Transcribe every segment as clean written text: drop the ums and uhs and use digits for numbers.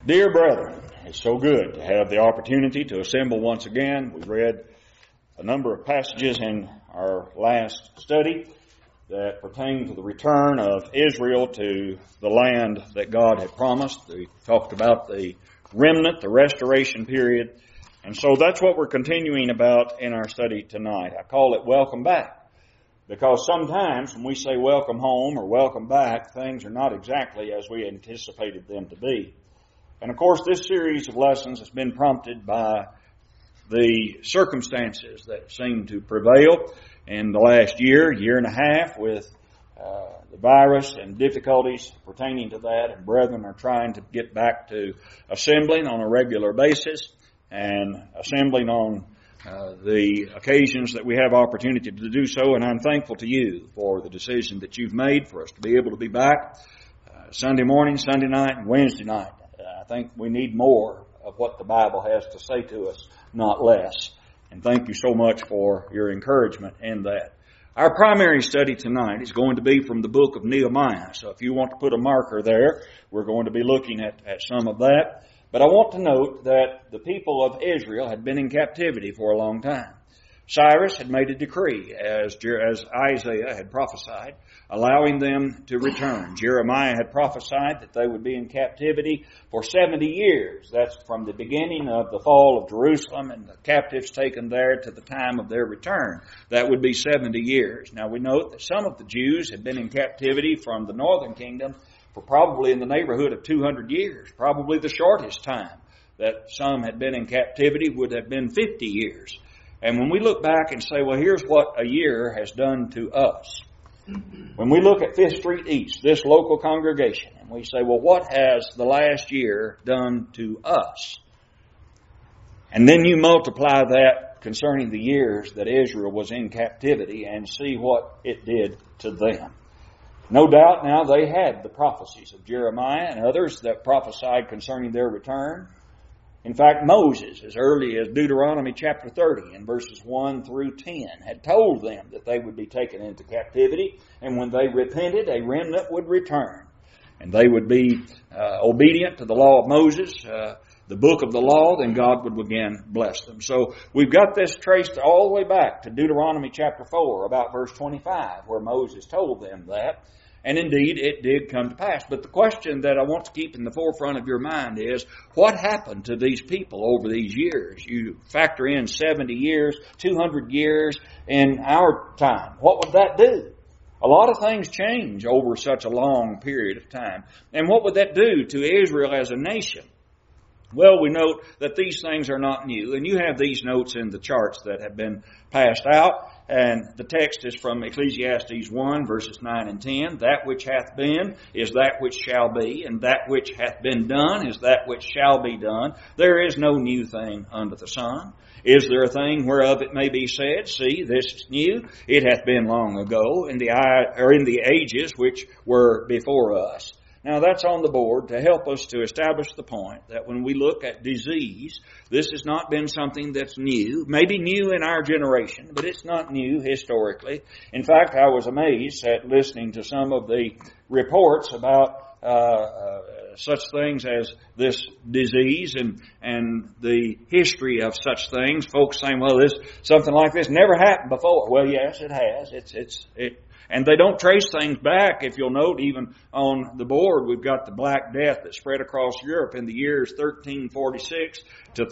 Dear brethren, it's so good to have the opportunity to assemble once again. We've read a number of passages in our last study that pertain to the return of Israel to the land that God had promised. We talked about the remnant, the restoration period, and so that's what we're continuing about in our study tonight. I call it Welcome Back, because sometimes when we say welcome home or welcome back, things are not exactly as we anticipated them to be. And of course, this series of lessons has been prompted by the circumstances that seem to prevail in the last year and a half with the virus and difficulties pertaining to that. And brethren are trying to get back to assembling on a regular basis and assembling on the occasions that we have opportunity to do so. And I'm thankful to you for the decision that you've made for us to be able to be back Sunday morning, Sunday night, and Wednesday night. I think we need more of what the Bible has to say to us, not less. And thank you so much for your encouragement in that. Our primary study tonight is going to be from the book of Nehemiah. So if you want to put a marker there, we're going to be looking at some of that. But I want to note that the people of Israel had been in captivity for a long time. Cyrus had made a decree, as Isaiah had prophesied, allowing them to return. Jeremiah had prophesied that they would be in captivity for 70 years. That's from the beginning of the fall of Jerusalem and the captives taken there to the time of their return. That would be 70 years. Now we note that some of the Jews had been in captivity from the northern kingdom for probably in the neighborhood of 200 years. Probably the shortest time that some had been in captivity would have been 50 years. And when we look back and say, well, here's what a year has done to us. When we look at Fifth Street East, this local congregation, and we say, well, what has the last year done to us? And then you multiply that concerning the years that Israel was in captivity and see what it did to them. No doubt now they had the prophecies of Jeremiah and others that prophesied concerning their return. In fact, Moses, as early as Deuteronomy chapter 30 and verses 1 through 10, had told them that they would be taken into captivity, and when they repented, a remnant would return. And they would be obedient to the law of Moses, the book of the law, then God would again bless them. So we've got this traced all the way back to Deuteronomy chapter 4, about verse 25, where Moses told them that. And indeed, it did come to pass. But the question that I want to keep in the forefront of your mind is, what happened to these people over these years? You factor in 70 years, 200 years in our time. What would that do? A lot of things change over such a long period of time. And what would that do to Israel as a nation? Well, we note that these things are not new. And you have these notes in the charts that have been passed out. And the text is from Ecclesiastes 1, verses 9 and 10. That which hath been is that which shall be, and that which hath been done is that which shall be done. There is no new thing under the sun. Is there a thing whereof it may be said, see, this is new? It hath been long ago in the ages which were before us. Now that's on the board to help us to establish the point that when we look at disease, this has not been something that's new. Maybe new in our generation, but it's not new historically. In fact, I was amazed at listening to some of the reports about such things as this disease and the history of such things. Folks saying, well, something like this never happened before. Well, yes, it has. And they don't trace things back. If you'll note, even on the board, we've got the Black Death that spread across Europe in the years 1346 to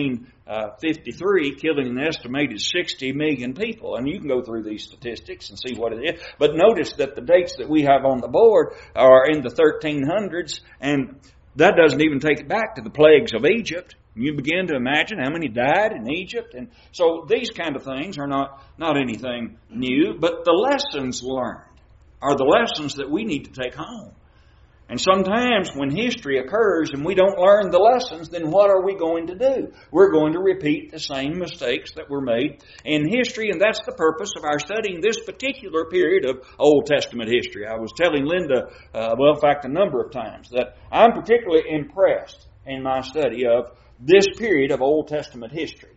1353, killing an estimated 60 million people. And you can go through these statistics and see what it is. But notice that the dates that we have on the board are in the 1300s, and that doesn't even take it back to the plagues of Egypt. You begin to imagine how many died in Egypt. And so these kind of things are not anything new, but the lessons learned are the lessons that we need to take home. And sometimes when history occurs and we don't learn the lessons, then what are we going to do? We're going to repeat the same mistakes that were made in history, and that's the purpose of our studying this particular period of Old Testament history. I was telling Linda, in fact, a number of times, that I'm particularly impressed in my study of this period of Old Testament history.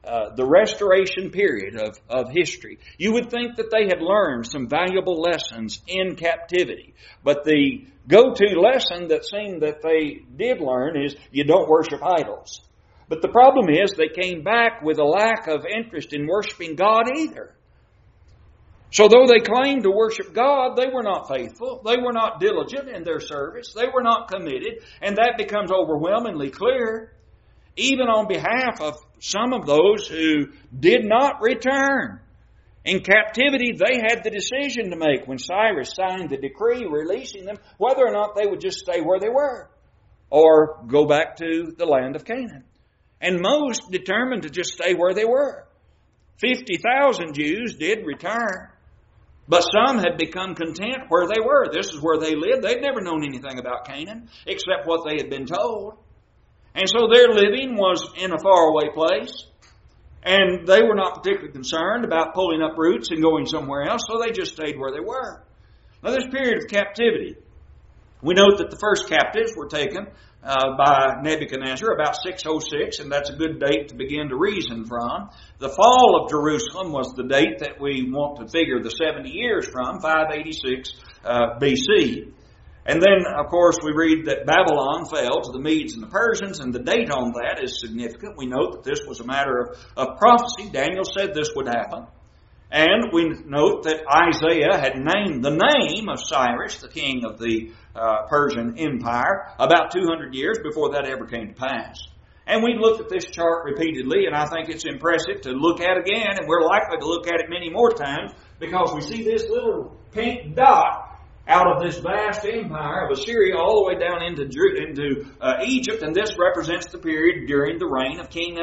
the restoration period of history, you would think that they had learned some valuable lessons in captivity. But the go-to lesson that seemed that they did learn is you don't worship idols. But the problem is they came back with a lack of interest in worshiping God either. So though they claimed to worship God, they were not faithful. They were not diligent in their service. They were not committed. And that becomes overwhelmingly clear, even on behalf of some of those who did not return. In captivity, they had the decision to make when Cyrus signed the decree releasing them, whether or not they would just stay where they were or go back to the land of Canaan. And most determined to just stay where they were. 50,000 Jews did return. But some had become content where they were. This is where they lived. They'd never known anything about Canaan except what they had been told. And so their living was in a faraway place. And they were not particularly concerned about pulling up roots and going somewhere else, so they just stayed where they were. Now, this period of captivity, we note that the first captives were taken by Nebuchadnezzar about 606, and that's a good date to begin to reason from. The fall of Jerusalem was the date that we want to figure the 70 years from, 586 BC. And then, of course, we read that Babylon fell to the Medes and the Persians, and the date on that is significant. We note that this was a matter of prophecy. Daniel said this would happen. And we note that Isaiah had named the name of Cyrus, the king of the Persian Empire, about 200 years before that ever came to pass. And we looked at this chart repeatedly, and I think it's impressive to look at again, and we're likely to look at it many more times, because we see this little pink dot out of this vast empire of Assyria all the way down into Egypt, and this represents the period during the reign of King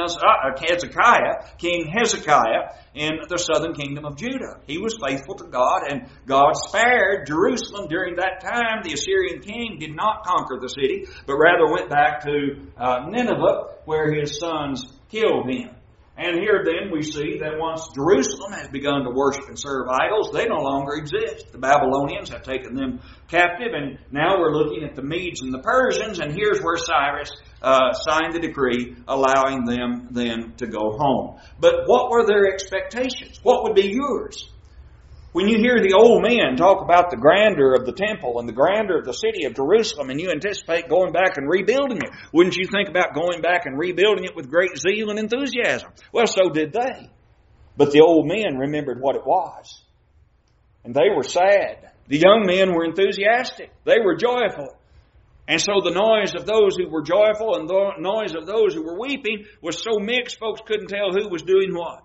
Hezekiah in the southern kingdom of Judah. He was faithful to God, and God spared Jerusalem during that time. The Assyrian king did not conquer the city, but rather went back to Nineveh, where his sons killed him. And here then we see that once Jerusalem has begun to worship and serve idols, they no longer exist. The Babylonians have taken them captive, and now we're looking at the Medes and the Persians, and here's where Cyrus signed the decree allowing them then to go home. But what were their expectations? What would be yours? When you hear the old men talk about the grandeur of the temple and the grandeur of the city of Jerusalem, and you anticipate going back and rebuilding it, wouldn't you think about going back and rebuilding it with great zeal and enthusiasm? Well, so did they. But the old men remembered what it was. And they were sad. The young men were enthusiastic. They were joyful. And so the noise of those who were joyful and the noise of those who were weeping was so mixed, folks couldn't tell who was doing what.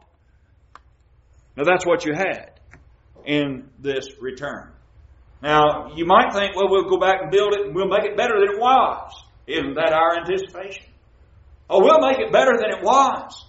Now that's what you had in this return. Now, you might think, well, we'll go back and build it and we'll make it better than it was. Isn't that our anticipation? Oh, we'll make it better than it was.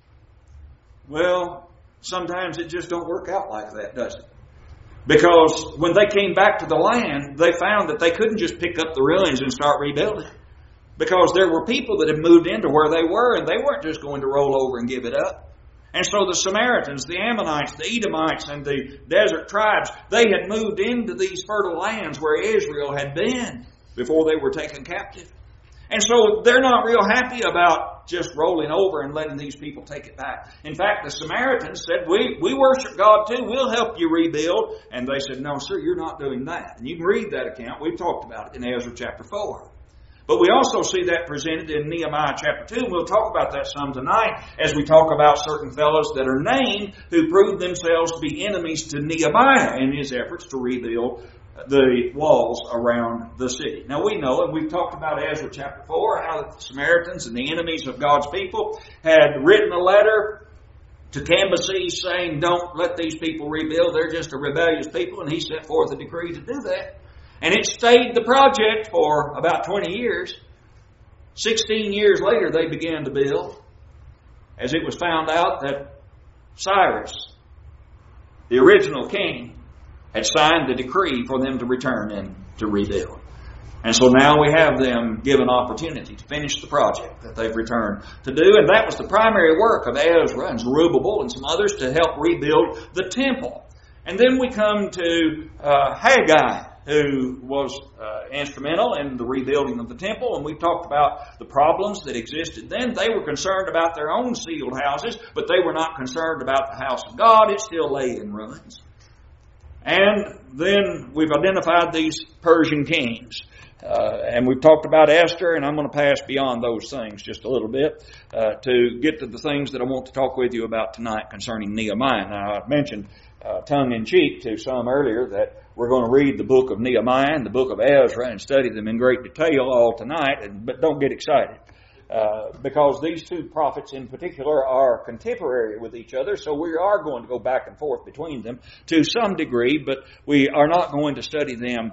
Well, sometimes it just don't work out like that, does it? Because when they came back to the land, they found that they couldn't just pick up the ruins and start rebuilding. Because there were people that had moved into where they were, and they weren't just going to roll over and give it up. And so the Samaritans, the Ammonites, the Edomites, and the desert tribes, they had moved into these fertile lands where Israel had been before they were taken captive. And so they're not real happy about just rolling over and letting these people take it back. In fact, the Samaritans said, we worship God too, we'll help you rebuild. And they said, no, sir, you're not doing that. And you can read that account. We've talked about it in Ezra chapter 4. But we also see that presented in Nehemiah chapter 2. And we'll talk about that some tonight as we talk about certain fellows that are named who proved themselves to be enemies to Nehemiah in his efforts to rebuild the walls around the city. Now we know, and we've talked about Ezra chapter 4, how the Samaritans and the enemies of God's people had written a letter to Cambyses saying, don't let these people rebuild. They're just a rebellious people. And he set forth a decree to do that. And it stayed the project for about 20 years. 16 years later, they began to build, as it was found out that Cyrus, the original king, had signed the decree for them to return and to rebuild. And so now we have them given opportunity to finish the project that they've returned to do. And that was the primary work of Ezra and Zerubbabel and some others to help rebuild the temple. And then we come to Haggai. who was instrumental in the rebuilding of the temple, and we talked about the problems that existed then. They were concerned about their own sealed houses, but they were not concerned about the house of God. It still lay in ruins. And then we've identified these Persian kings. And we've talked about Esther, and I'm going to pass beyond those things just a little bit to get to the things that I want to talk with you about tonight concerning Nehemiah. Now, I've mentioned tongue-in-cheek to some earlier that we're going to read the book of Nehemiah and the book of Ezra and study them in great detail all tonight, but don't get excited. Because these two prophets in particular are contemporary with each other, so we are going to go back and forth between them to some degree, but we are not going to study them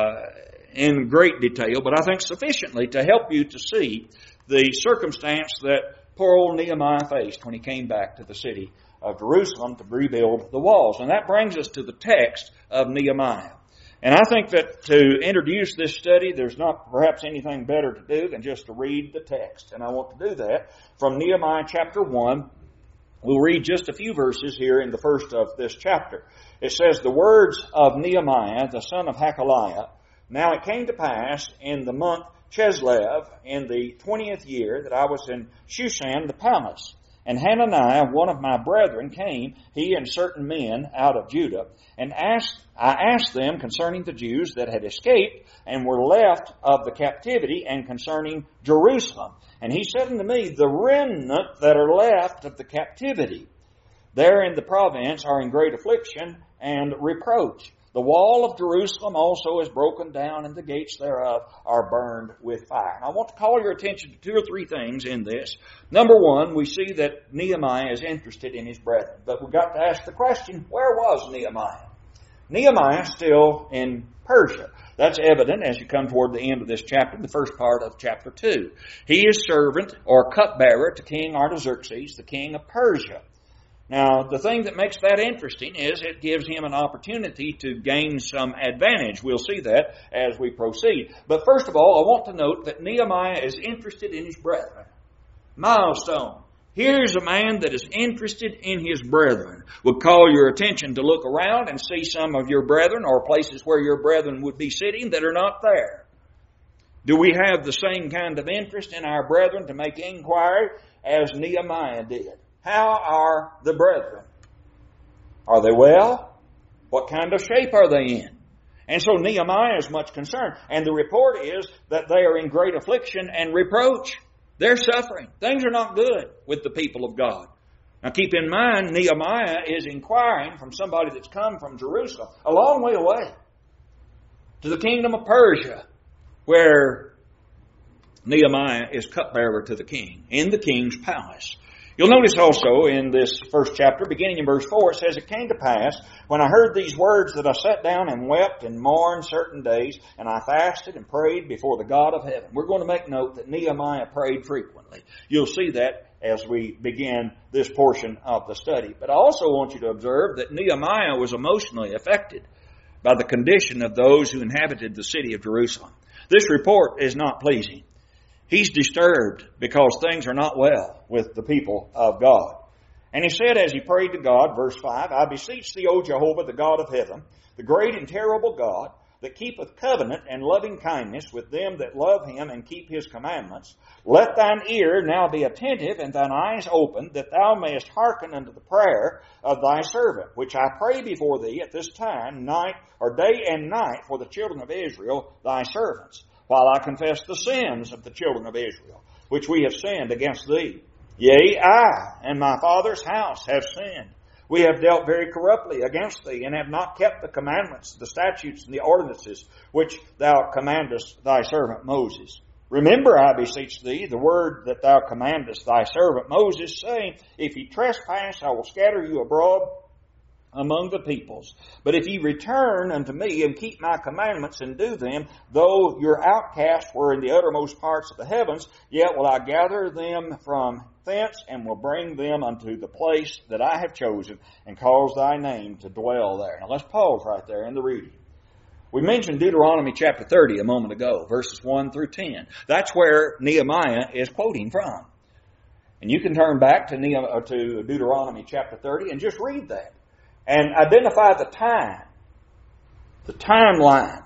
in great detail, but I think sufficiently to help you to see the circumstance that poor old Nehemiah faced when he came back to the city of Jerusalem to rebuild the walls. And that brings us to the text of Nehemiah. And I think that to introduce this study, there's not perhaps anything better to do than just to read the text. And I want to do that from Nehemiah chapter 1. We'll read just a few verses here in the first of this chapter. It says, "The words of Nehemiah, the son of Hakaliah. Now it came to pass in the month Chislev, in the 20th year, that I was in Shushan the palace. And Hananiah, one of my brethren, came, he and certain men out of Judah, and I asked them concerning the Jews that had escaped and were left of the captivity, and concerning Jerusalem. And he said unto me, The remnant that are left of the captivity there in the province are in great affliction and reproach. The wall of Jerusalem also is broken down, and the gates thereof are burned with fire." And I want to call your attention to two or three things in this. Number one, we see that Nehemiah is interested in his brethren. But we've got to ask the question, where was Nehemiah? Nehemiah is still in Persia. That's evident as you come toward the end of this chapter, the first part of chapter 2. He is servant or cupbearer to King Artaxerxes, the king of Persia. Now, the thing that makes that interesting is it gives him an opportunity to gain some advantage. We'll see that as we proceed. But first of all, I want to note that Nehemiah is interested in his brethren. Milestone. Here's a man that is interested in his brethren. Would call your attention to look around and see some of your brethren or places where your brethren would be sitting that are not there. Do we have the same kind of interest in our brethren to make inquiry as Nehemiah did? How are the brethren? Are they well? What kind of shape are they in? And so Nehemiah is much concerned. And the report is that they are in great affliction and reproach. They're suffering. Things are not good with the people of God. Now keep in mind, Nehemiah is inquiring from somebody that's come from Jerusalem, a long way away, to the kingdom of Persia, where Nehemiah is cupbearer to the king, in the king's palace. You'll notice also in this first chapter, beginning in verse 4, it says, "It came to pass, when I heard these words, that I sat down and wept and mourned certain days, and I fasted and prayed before the God of heaven." We're going to make note that Nehemiah prayed frequently. You'll see that as we begin this portion of the study. But I also want you to observe that Nehemiah was emotionally affected by the condition of those who inhabited the city of Jerusalem. This report is not pleasing. He's disturbed because things are not well with the people of God. And he said as he prayed to God, verse 5, "I beseech thee, O Jehovah, the God of heaven, the great and terrible God, that keepeth covenant and loving kindness with them that love him and keep his commandments. Let thine ear now be attentive and thine eyes open, that thou mayest hearken unto the prayer of thy servant, which I pray before thee at this time, night or day and night, for the children of Israel, thy servants, while I confess the sins of the children of Israel, which we have sinned against thee. Yea, I and my father's house have sinned. We have dealt very corruptly against thee, and have not kept the commandments, the statutes, and the ordinances, which thou commandest thy servant Moses. Remember, I beseech thee, the word that thou commandest thy servant Moses, saying, If ye trespass, I will scatter you abroad among the peoples. But if ye return unto me and keep my commandments and do them, though your outcasts were in the uttermost parts of the heavens, yet will I gather them from thence and will bring them unto the place that I have chosen and cause thy name to dwell there." Now let's pause right there in the reading. We mentioned Deuteronomy chapter 30 a moment ago, verses 1 through 10. That's where Nehemiah is quoting from. And you can turn back to Deuteronomy chapter 30 and just read that. And identify the timeline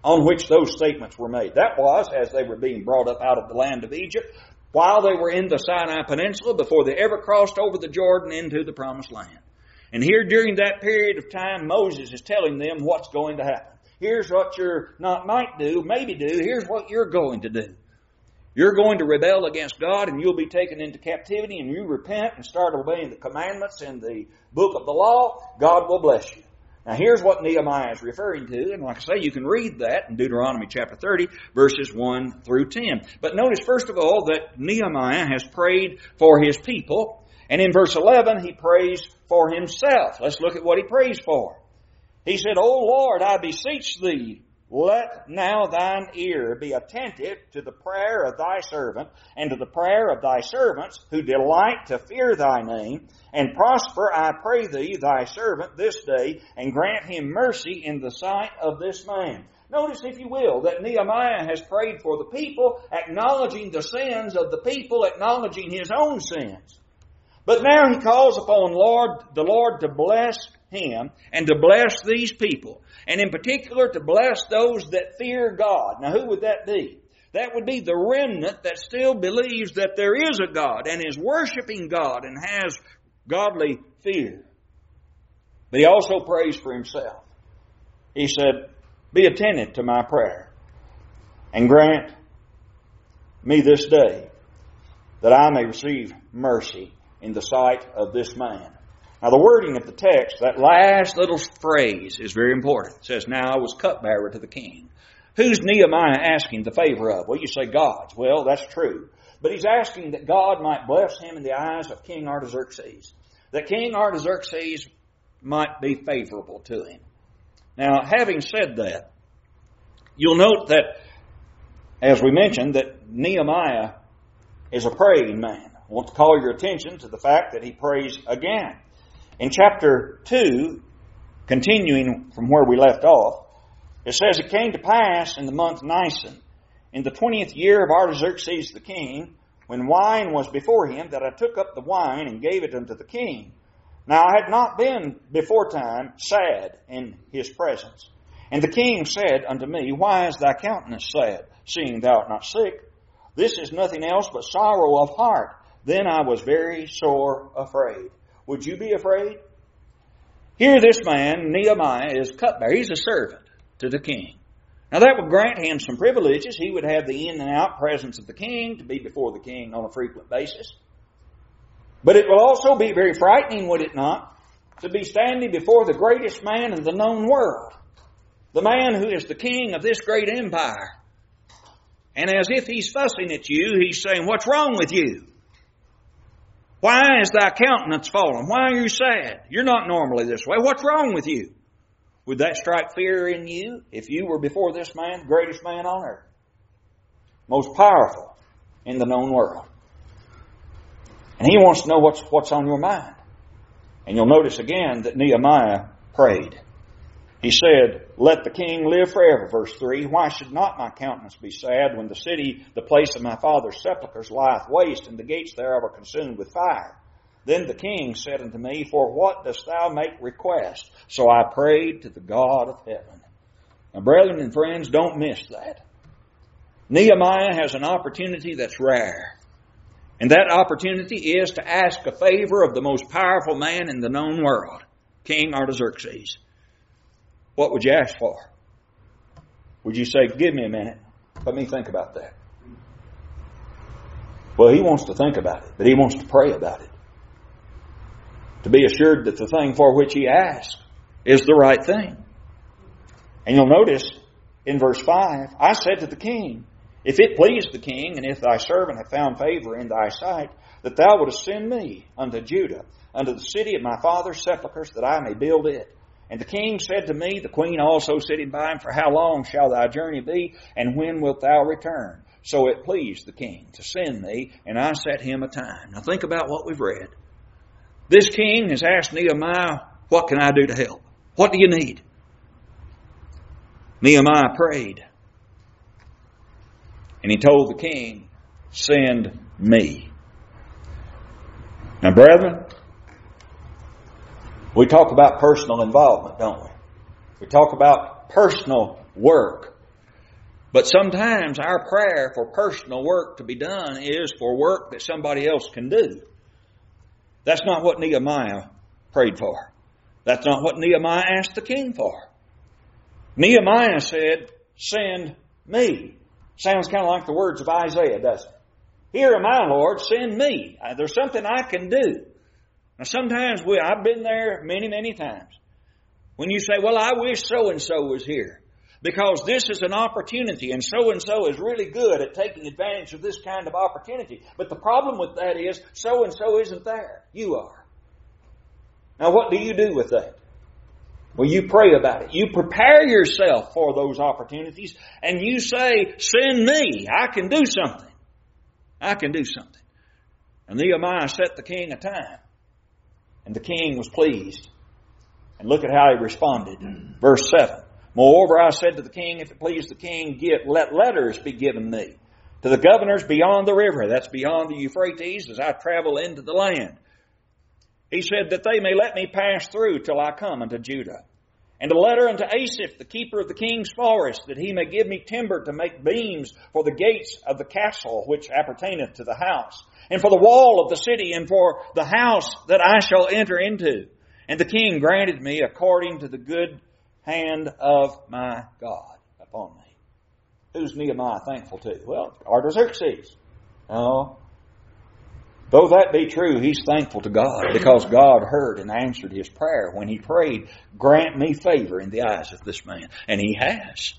on which those statements were made. That was as they were being brought up out of the land of Egypt, while they were in the Sinai Peninsula, before they ever crossed over the Jordan into the Promised Land. And here during that period of time, Moses is telling them what's going to happen. Here's what you're not might do, maybe do. Here's what you're going to do. You're going to rebel against God, and you'll be taken into captivity, and you repent and start obeying the commandments in the book of the law. God will bless you. Now here's what Nehemiah is referring to, and like I say, you can read that in Deuteronomy chapter 30, verses 1 through 10. But notice first of all that Nehemiah has prayed for his people, and in verse 11 he prays for himself. Let's look at what he prays for. He said, O Lord, I beseech thee, let now thine ear be attentive to the prayer of thy servant, and to the prayer of thy servants who delight to fear thy name, and prosper, I pray thee, thy servant this day, and grant him mercy in the sight of this man. Notice, if you will, that Nehemiah has prayed for the people, acknowledging the sins of the people, acknowledging his own sins. But now he calls upon the Lord to bless him and to bless these people. And in particular, to bless those that fear God. Now, who would that be? That would be the remnant that still believes that there is a God and is worshiping God and has godly fear. But he also prays for himself. He said, be attentive to my prayer and grant me this day that I may receive mercy in the sight of this man. Now the wording of the text, that last little phrase, is very important. It says, now I was cupbearer to the king. Who's Nehemiah asking the favor of? Well, you say God's. Well, that's true. But he's asking that God might bless him in the eyes of King Artaxerxes. That King Artaxerxes might be favorable to him. Now, having said that, you'll note that, as we mentioned, that Nehemiah is a praying man. I want to call your attention to the fact that he prays again. In chapter 2, continuing from where we left off, it says, it came to pass in the month Nisan, in the 20th year of Artaxerxes the king, when wine was before him, that I took up the wine and gave it unto the king. Now I had not been before time sad in his presence. And the king said unto me, why is thy countenance sad, seeing thou art not sick? This is nothing else but sorrow of heart. Then I was very sore afraid. Would you be afraid? Here this man, Nehemiah, is cupbearer. He's a servant to the king. Now that would grant him some privileges. He would have the in and out presence of the king, to be before the king on a frequent basis. But it will also be very frightening, would it not, to be standing before the greatest man in the known world. The man who is the king of this great empire. And as if he's fussing at you, he's saying, what's wrong with you? Why is thy countenance fallen? Why are you sad? You're not normally this way. What's wrong with you? Would that strike fear in you if you were before this man, the greatest man on earth? Most powerful in the known world. And he wants to know what's on your mind. And you'll notice again that Nehemiah prayed. He said, let the king live forever, verse 3. Why should not my countenance be sad when the city, the place of my father's sepulchres, lieth waste, and the gates thereof are consumed with fire? Then the king said unto me, for what dost thou make request? So I prayed to the God of heaven. Now, brethren and friends, don't miss that. Nehemiah has an opportunity that's rare. And that opportunity is to ask a favor of the most powerful man in the known world, King Artaxerxes. What would you ask for? Would you say, give me a minute, let me think about that? Well, he wants to think about it, but he wants to pray about it. To be assured that the thing for which he asks is the right thing. And you'll notice in verse 5, I said to the king, if it please the king, and if thy servant have found favor in thy sight, that thou wouldest send me unto Judah, unto the city of my father's sepulchres, that I may build it. And the king said to me, the queen also sitting by him, for how long shall thy journey be, and when wilt thou return? So it pleased the king to send me, and I set him a time. Now think about what we've read. This king has asked Nehemiah, what can I do to help? What do you need? Nehemiah prayed. And he told the king, send me. Now, brethren, we talk about personal involvement, don't we? We talk about personal work But sometimes our prayer for personal work to be done is for work that somebody else can do. That's not what Nehemiah prayed for. That's not what Nehemiah asked the king for. Nehemiah said, "Send me." Sounds kind of like the words of Isaiah, doesn't it? "Here am I, Lord, send me. There's something I can do." Now sometimes I've been there many, many times. When you say, "Well, I wish so-and-so was here, because this is an opportunity, and so-and-so is really good at taking advantage of this kind of opportunity." But the problem with that is, so-and-so isn't there. You are. Now what do you do with that? Well, you pray about it. You prepare yourself for those opportunities, and you say, "Send me. I can do something. I can do something." And Nehemiah set the king a time, and the king was pleased. And look at how he responded. Verse 7. "Moreover, I said to the king, if it please the king, let letters be given me to the governors beyond the river," that's beyond the Euphrates, "as I travel into the land. He said, that they may let me pass through till I come unto Judah. And a letter unto Asaph, the keeper of the king's forest, that he may give me timber to make beams for the gates of the castle which appertaineth to the house, and for the wall of the city, and for the house that I shall enter into. And the king granted me according to the good hand of my God upon me." Who's Nehemiah thankful to? Well, Artaxerxes. No. Though that be true, he's thankful to God, because God heard and answered his prayer when he prayed, "Grant me favor in the eyes of this man." And he has.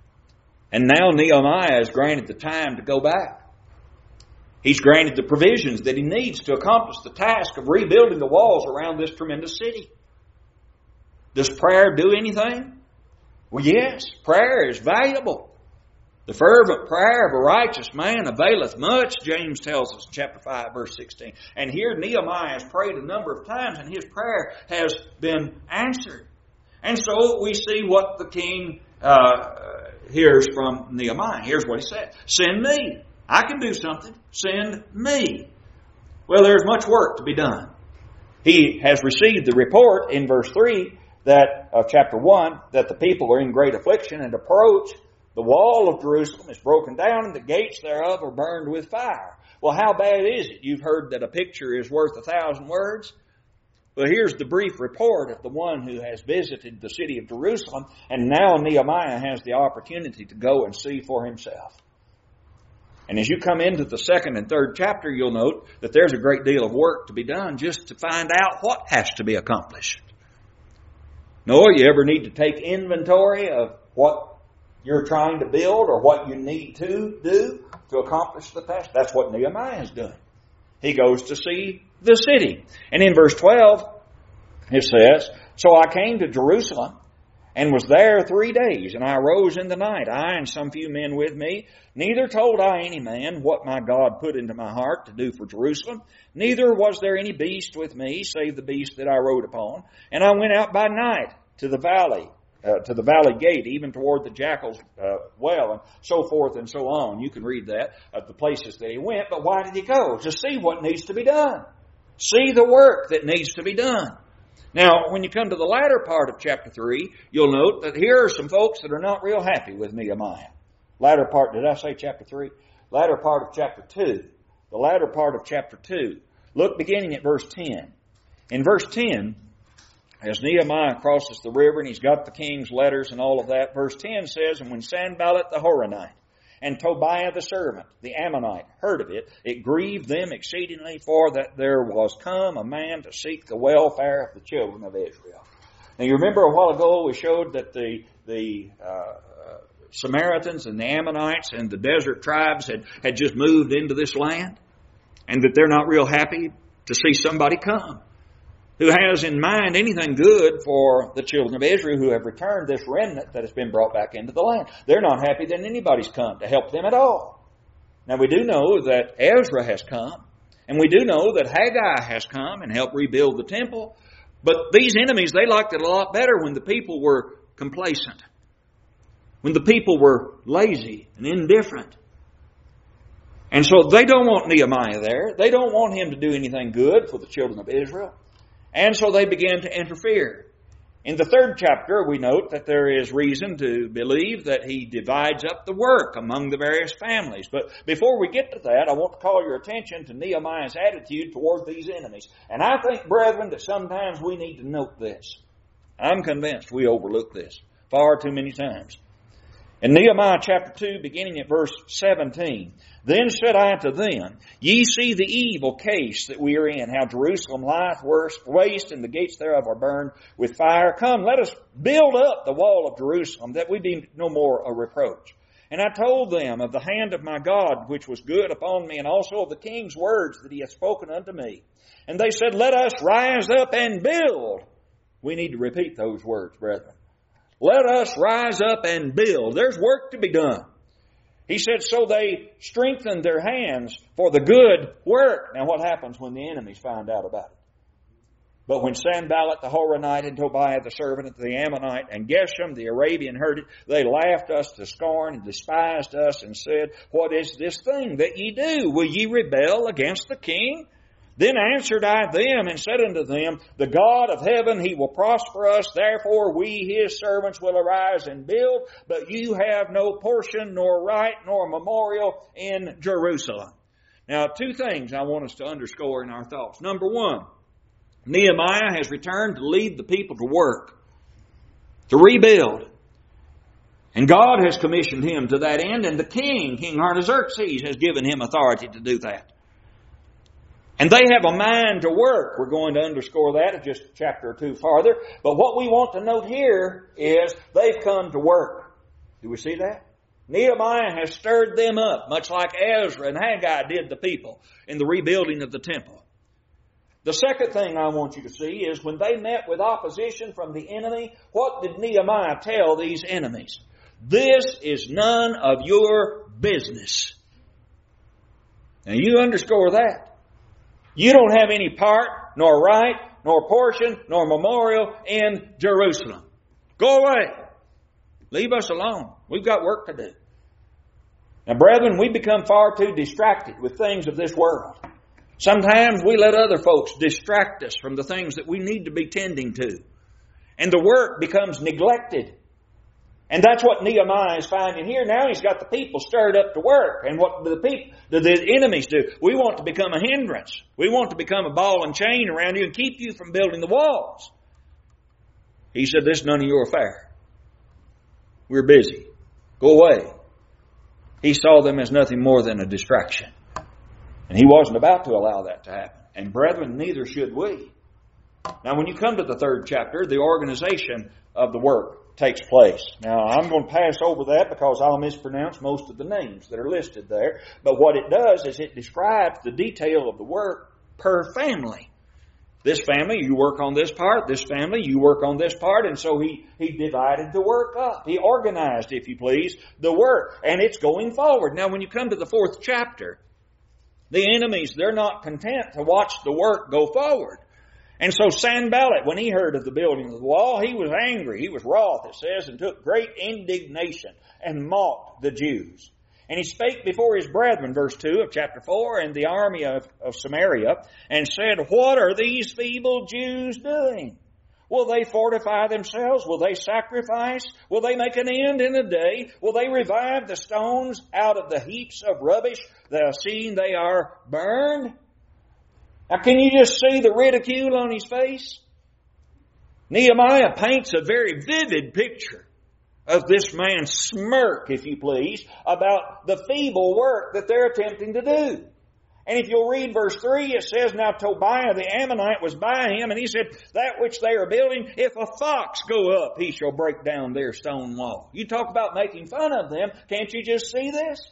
And now Nehemiah is granted the time to go back. He's granted the provisions that he needs to accomplish the task of rebuilding the walls around this tremendous city. Does prayer do anything? Well, yes, prayer is valuable. "The fervent prayer of a righteous man availeth much," James tells us in chapter 5, verse 16. And here Nehemiah has prayed a number of times, and his prayer has been answered. And so we see what the king hears from Nehemiah. Here's what he said: "Send me. I can do something. Send me." Well, there's much work to be done. He has received the report in verse 3 of chapter 1 that the people are in great affliction and approach. The wall of Jerusalem is broken down, and the gates thereof are burned with fire. Well, how bad is it? You've heard that a picture is worth 1,000 words. Well, here's the brief report of the one who has visited the city of Jerusalem, and now Nehemiah has the opportunity to go and see for himself. And as you come into the 2nd and 3rd chapter, you'll note that there's a great deal of work to be done just to find out what has to be accomplished. Noah, you ever need to take inventory of what you're trying to build or what you need to do to accomplish the task? That's what Nehemiah is doing. He goes to see the city. And in verse 12, it says, "So I came to Jerusalem and was there 3 days, and I arose in the night, I and some few men with me. Neither told I any man what my God put into my heart to do for Jerusalem. Neither was there any beast with me, save the beast that I rode upon. And I went out by night to the valley gate, even toward the jackal's well," and so forth and so on. You can read that of the places that he went. But why did he go? To see what needs to be done. See the work that needs to be done. Now, when you come to the latter part of chapter 3, you'll note that here are some folks that are not real happy with Nehemiah. Latter part, did I say chapter 3? Latter part of chapter 2. The latter part of chapter 2. Look beginning at verse 10. In verse 10, as Nehemiah crosses the river and he's got the king's letters and all of that, verse 10 says, "And when Sanballat the Horonite and Tobiah the servant, the Ammonite, heard of it, it grieved them exceedingly, for that there was come a man to seek the welfare of the children of Israel." Now you remember a while ago we showed that the Samaritans and the Ammonites and the desert tribes had just moved into this land, and that they're not real happy to see somebody come who has in mind anything good for the children of Israel who have returned, this remnant that has been brought back into the land. They're not happy that anybody's come to help them at all. Now we do know that Ezra has come, and we do know that Haggai has come and helped rebuild the temple. But these enemies, they liked it a lot better when the people were complacent, when the people were lazy and indifferent. And so they don't want Nehemiah there. They don't want him to do anything good for the children of Israel. And so they began to interfere. In the 3rd chapter, we note that there is reason to believe that he divides up the work among the various families. But before we get to that, I want to call your attention to Nehemiah's attitude toward these enemies. And I think, brethren, that sometimes we need to note this. I'm convinced we overlook this far too many times. In Nehemiah chapter 2, beginning at verse 17, "Then said I to them, Ye see the evil case that we are in, how Jerusalem lieth waste, and the gates thereof are burned with fire. Come, let us build up the wall of Jerusalem, that we be no more a reproach. And I told them of the hand of my God, which was good upon me, and also of the king's words that he hath spoken unto me. And they said, Let us rise up and build." We need to repeat those words, brethren. Let us rise up and build. There's work to be done. He said, so they strengthened their hands for the good work. Now what happens when the enemies find out about it? But when Sanballat the Horonite and Tobiah the servant of the Ammonite and Geshem the Arabian heard it, they laughed us to scorn and despised us and said, What is this thing that ye do? Will ye rebel against the king? Then answered I them and said unto them, The God of heaven, he will prosper us. Therefore we, his servants, will arise and build. But you have no portion, nor right, nor memorial in Jerusalem. Now, 2 things I want us to underscore in our thoughts. Number 1, Nehemiah has returned to lead the people to work, to rebuild. And God has commissioned him to that end, and the king, King Artaxerxes, has given him authority to do that. And they have a mind to work. We're going to underscore that in just a chapter or 2 farther. But what we want to note here is they've come to work. Do we see that? Nehemiah has stirred them up, much like Ezra and Haggai did the people in the rebuilding of the temple. The second thing I want you to see is when they met with opposition from the enemy, what did Nehemiah tell these enemies? This is none of your business. Now you underscore that. You don't have any part, nor right, nor portion, nor memorial in Jerusalem. Go away. Leave us alone. We've got work to do. Now, brethren, we become far too distracted with things of this world. Sometimes we let other folks distract us from the things that we need to be tending to. And the work becomes neglected. And that's what Nehemiah is finding here. Now he's got the people stirred up to work. And what do the enemies do? We want to become a hindrance. We want to become a ball and chain around you and keep you from building the walls. He said, this is none of your affair. We're busy. Go away. He saw them as nothing more than a distraction. And he wasn't about to allow that to happen. And brethren, neither should we. Now when you come to the 3rd chapter, the organization of the work takes place. Now, I'm going to pass over that because I'll mispronounce most of the names that are listed there. But what it does is it describes the detail of the work per family. This family, you work on this part. This family, you work on this part. And so he divided the work up. He organized, if you please, the work. And it's going forward. Now, when you come to the 4th chapter, the enemies, they're not content to watch the work go forward. And so Sanballat, when he heard of the building of the wall, he was angry. He was wroth, it says, and took great indignation and mocked the Jews. And he spake before his brethren, verse 2 of chapter 4, and the army of Samaria, and said, What are these feeble Jews doing? Will they fortify themselves? Will they sacrifice? Will they make an end in a day? Will they revive the stones out of the heaps of rubbish, seeing they are burned? Now, can you just see the ridicule on his face? Nehemiah paints a very vivid picture of this man's smirk, if you please, about the feeble work that they're attempting to do. And if you'll read verse 3, it says, Now Tobiah the Ammonite was by him, and he said, That which they are building, if a fox go up, he shall break down their stone wall. You talk about making fun of them. Can't you just see this?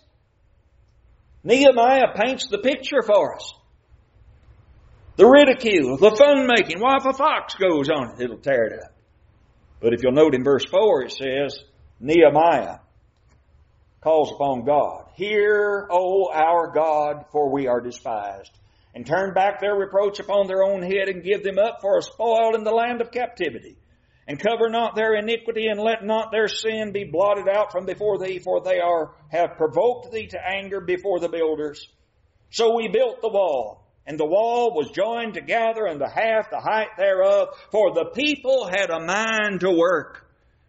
Nehemiah paints the picture for us. The ridicule, the fun-making. Why, if a fox goes on it, it'll tear it up. But if you'll note in verse 4, it says, Nehemiah calls upon God. Hear, O our God, for we are despised. And turn back their reproach upon their own head, and give them up for a spoil in the land of captivity. And cover not their iniquity, and let not their sin be blotted out from before thee, for they have provoked thee to anger before the builders. So we built the wall, and the wall was joined together unto half the height thereof, for the people had a mind to work.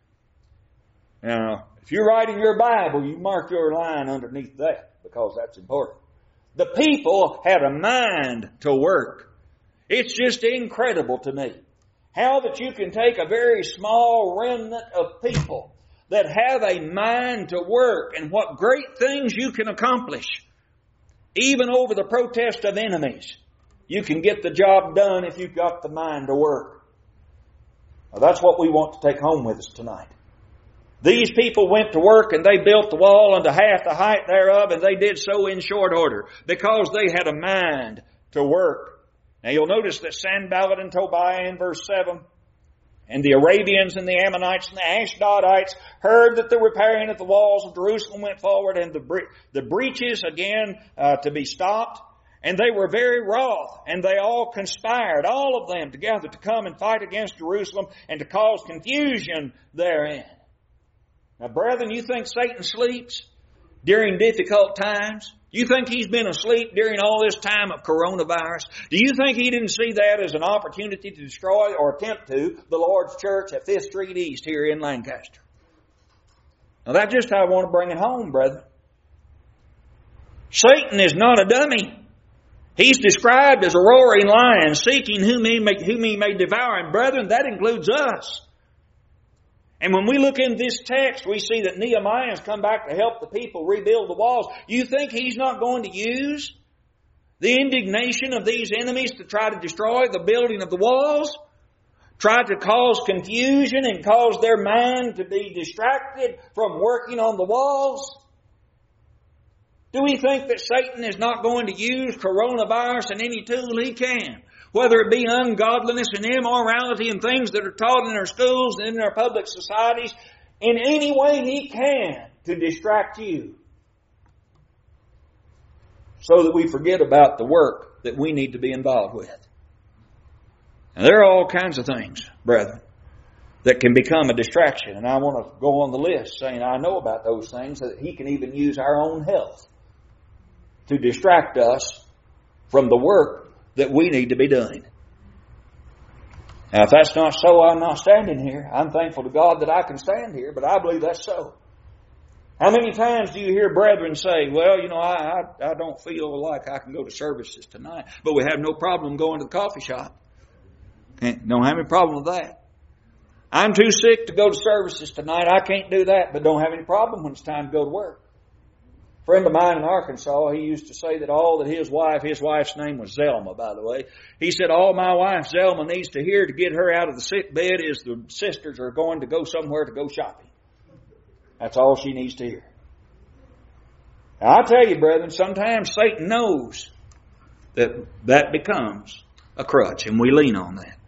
Now, if you're writing your Bible, you mark your line underneath that, because that's important. The people had a mind to work. It's just incredible to me how that you can take a very small remnant of people that have a mind to work, and what great things you can accomplish. Even over the protest of enemies, you can get the job done if you've got the mind to work. Now, that's what we want to take home with us tonight. These people went to work and they built the wall unto half the height thereof, and they did so in short order because they had a mind to work. Now you'll notice that Sanballat and Tobiah in verse 7, and the Arabians and the Ammonites and the Ashdodites heard that the repairing of the walls of Jerusalem went forward, and the breaches again to be stopped. And they were very wroth, and they all conspired, all of them together, to come and fight against Jerusalem and to cause confusion therein. Now, brethren, you think Satan sleeps during difficult times? You think he's been asleep during all this time of coronavirus? Do you think he didn't see that as an opportunity to destroy or attempt to the Lord's church at 5th Street East here in Lancaster? Now, that's just how I want to bring it home, brethren. Satan is not a dummy. He's described as a roaring lion, seeking whom he may devour. And brethren, that includes us. And when we look in this text, we see that Nehemiah has come back to help the people rebuild the walls. You think he's not going to use the indignation of these enemies to try to destroy the building of the walls? Try to cause confusion and cause their mind to be distracted from working on the walls? Do we think that Satan is not going to use coronavirus in any tool he can? Whether it be ungodliness and immorality and things that are taught in our schools and in our public societies, in any way he can to distract you, so that we forget about the work that we need to be involved with. And there are all kinds of things, brethren, that can become a distraction. And I want to go on the list saying I know about those things, so that he can even use our own health to distract us from the work that we need to be doing. Now, if that's not so, I'm not standing here. I'm thankful to God that I can stand here, but I believe that's so. How many times do you hear brethren say, well, I don't feel like I can go to services tonight, but we have no problem going to the coffee shop. Don't have any problem with that. I'm too sick to go to services tonight. I can't do that, but don't have any problem when it's time to go to work. A friend of mine in Arkansas, he used to say that all that his wife's name was Zelma, by the way. He said, all my wife Zelma needs to hear to get her out of the sick bed is the sisters are going to go somewhere to go shopping. That's all she needs to hear. Now, I tell you, brethren, sometimes Satan knows that becomes a crutch, and we lean on that.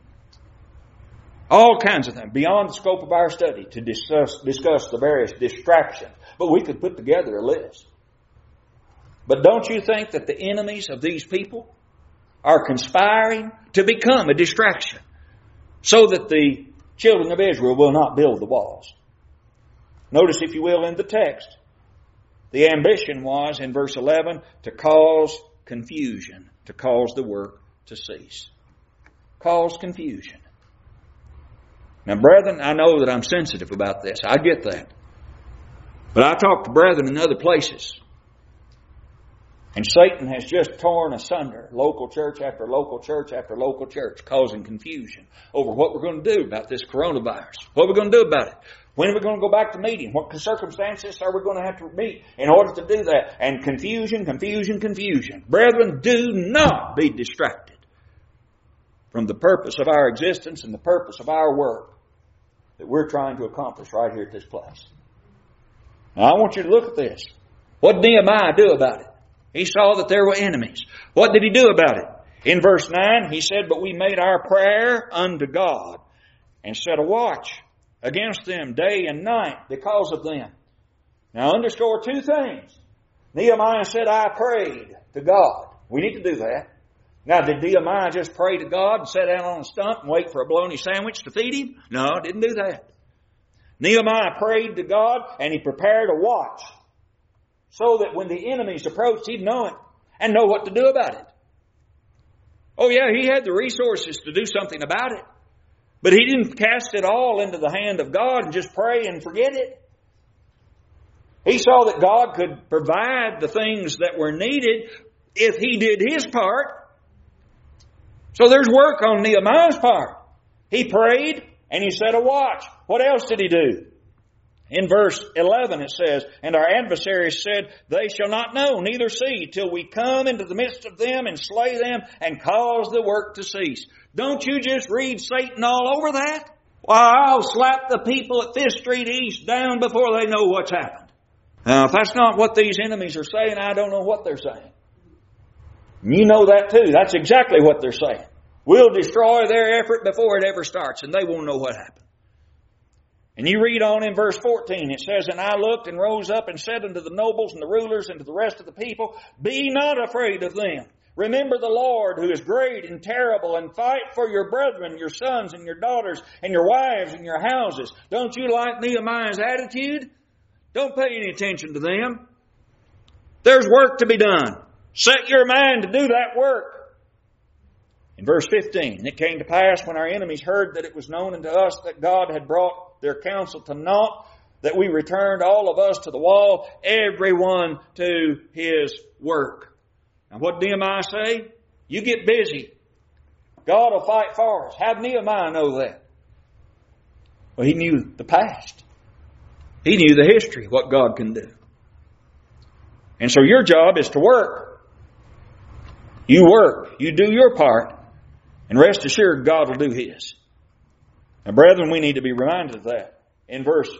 All kinds of things, beyond the scope of our study, to discuss the various distractions. But we could put together a list. But don't you think that the enemies of these people are conspiring to become a distraction, so that the children of Israel will not build the walls? Notice, if you will, in the text, the ambition was, in verse 11, to cause confusion, to cause the work to cease. Cause confusion. Now, brethren, I know that I'm sensitive about this. I get that. But I talk to brethren in other places. And Satan has just torn asunder local church after local church after local church, causing confusion over what we're going to do about this coronavirus. What are we going to do about it? When are we going to go back to meeting? What circumstances are we going to have to meet in order to do that? And confusion, confusion, confusion. Brethren, do not be distracted from the purpose of our existence and the purpose of our work that we're trying to accomplish right here at this place. Now, I want you to look at this. What did Nehemiah do about it? He saw that there were enemies. What did he do about it? In verse 9, he said, but we made our prayer unto God and set a watch against them day and night because of them. Now, underscore two things. Nehemiah said, I prayed to God. We need to do that. Now, did Nehemiah just pray to God and sit down on a stump and wait for a bologna sandwich to feed him? No, didn't do that. Nehemiah prayed to God and he prepared a watch so that when the enemies approached, he'd know it and know what to do about it. Oh yeah, he had the resources to do something about it. But he didn't cast it all into the hand of God and just pray and forget it. He saw that God could provide the things that were needed if he did his part. So there's work on Nehemiah's part. He prayed and he set a watch. What else did he do? In verse 11 it says, "And our adversaries said, They shall not know, neither see, till we come into the midst of them and slay them and cause the work to cease." Don't you just read Satan all over that? Why, I'll slap the people at Fifth Street East down before they know what's happened. Now, if that's not what these enemies are saying, I don't know what they're saying. And you know that too. That's exactly what they're saying. We'll destroy their effort before it ever starts, and they won't know what happened. And you read on in verse 14, it says, "And I looked and rose up and said unto the nobles and the rulers and to the rest of the people, Be not afraid of them. Remember the Lord who is great and terrible, and fight for your brethren, your sons and your daughters and your wives and your houses." Don't you like Nehemiah's attitude? Don't pay any attention to them. There's work to be done. Set your mind to do that work. In verse 15, "It came to pass when our enemies heard that it was known unto us that God had brought their counsel to naught, that we returned all of us to the wall, every one to his work." Now what did Nehemiah say? You get busy. God will fight for us. How did Nehemiah know that? Well, he knew the past. He knew the history, what God can do. And so your job is to work. You work. You do your part. And rest assured, God will do His. Now, brethren, we need to be reminded of that. In verse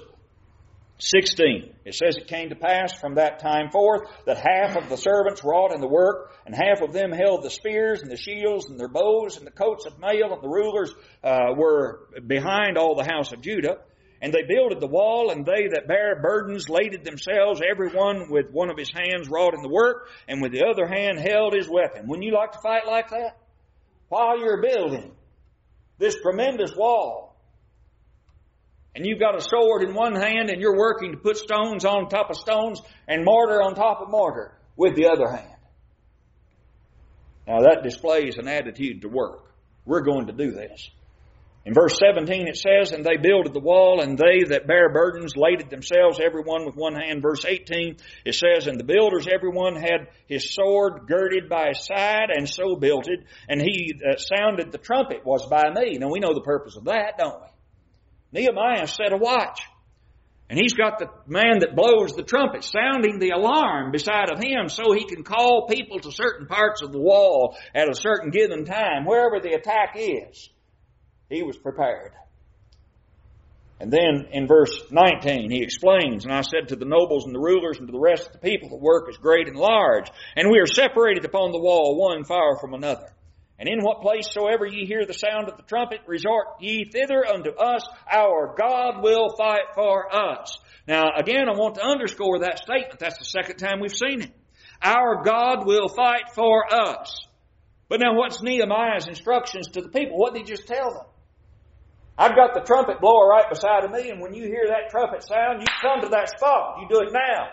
16, it says, "It came to pass from that time forth that half of the servants wrought in the work, and half of them held the spears and the shields and their bows and the coats of mail, and the rulers were behind all the house of Judah. And they builded the wall, and they that bare burdens laded themselves, every one with one of his hands wrought in the work, and with the other hand held his weapon." Wouldn't you like to fight like that? While you're building this tremendous wall, and you've got a sword in one hand, and you're working to put stones on top of stones and mortar on top of mortar with the other hand. Now that displays an attitude to work. We're going to do this. In verse 17 it says, "And they builded the wall, and they that bare burdens laded themselves, every one with one hand." Verse 18 it says, "And the builders, every one had his sword girded by his side, and so built it. And he that sounded the trumpet was by me." Now we know the purpose of that, don't we? Nehemiah set a watch. And he's got the man that blows the trumpet sounding the alarm beside of him so he can call people to certain parts of the wall at a certain given time, wherever the attack is. He was prepared. And then in verse 19, he explains, "And I said to the nobles and the rulers and to the rest of the people, the work is great and large, and we are separated upon the wall, one far from another. And in what place soever ye hear the sound of the trumpet, resort ye thither unto us. Our God will fight for us." Now, again, I want to underscore that statement. That's the second time we've seen it. Our God will fight for us. But now what's Nehemiah's instructions to the people? What did he just tell them? I've got the trumpet blower right beside of me, and when you hear that trumpet sound, you come to that spot. You do it now.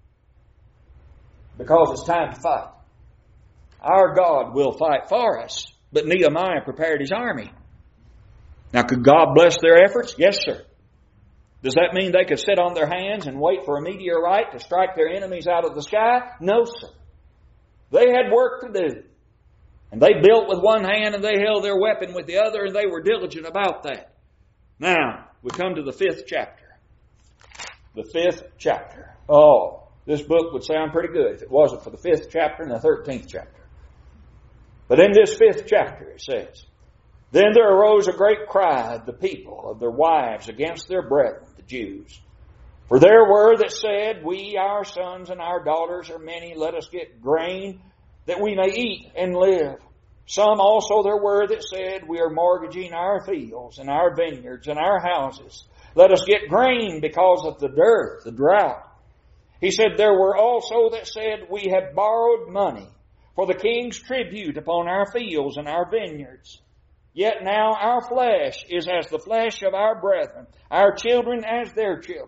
Because it's time to fight. Our God will fight for us. But Nehemiah prepared his army. Now, could God bless their efforts? Yes, sir. Does that mean they could sit on their hands and wait for a meteorite to strike their enemies out of the sky? No, sir. They had work to do. And they built with one hand and they held their weapon with the other, and they were diligent about that. Now, we come to the 5th chapter. The 5th chapter. Oh, this book would sound pretty good if it wasn't for the 5th chapter and the 13th chapter. But in this 5th chapter it says, "Then there arose a great cry of the people, of their wives, against their brethren, the Jews. For there were that said, We, our sons and our daughters are many, let us get grain, that we may eat and live. Some also there were that said, We are mortgaging our fields and our vineyards and our houses. Let us get grain because of the dearth, the drought. He said, There were also that said, We have borrowed money for the king's tribute upon our fields and our vineyards. Yet now our flesh is as the flesh of our brethren, our children as their children.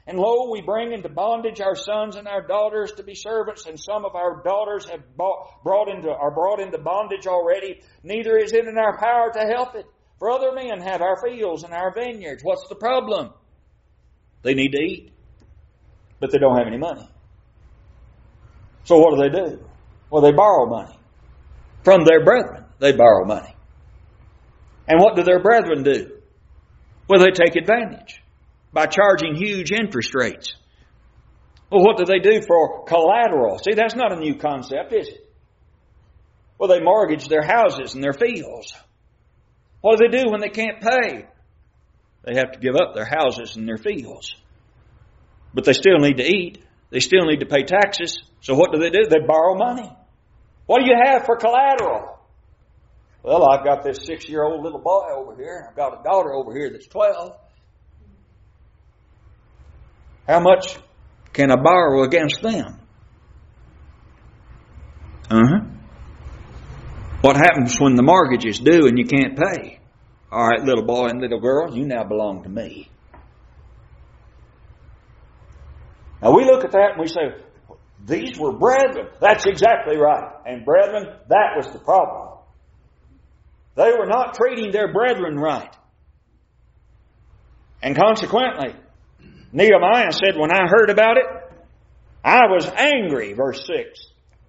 And lo, we bring into bondage our sons and our daughters to be servants, and some of our daughters are brought into bondage already. Neither is it in our power to help it. For other men have our fields and our vineyards. What's the problem? They need to eat, but they don't have any money. So what do? Well, they borrow money. From their brethren, they borrow money. And what do their brethren do? Well, they take advantage by charging huge interest rates. Well, what do they do for collateral? See, that's not a new concept, is it? Well, they mortgage their houses and their fields. What do they do when they can't pay? They have to give up their houses and their fields. But they still need to eat. They still need to pay taxes. So what do? They borrow money. What do you have for collateral? Well, I've got this 6-year-old little boy over here, and I've got a daughter over here that's 12. How much can I borrow against them? What happens when the mortgage is due and you can't pay? All right, little boy and little girl, you now belong to me. Now we look at that and we say, these were brethren. That's exactly right. And brethren, that was the problem. They were not treating their brethren right. And consequently, Nehemiah said, when I heard about it, I was angry, verse 6.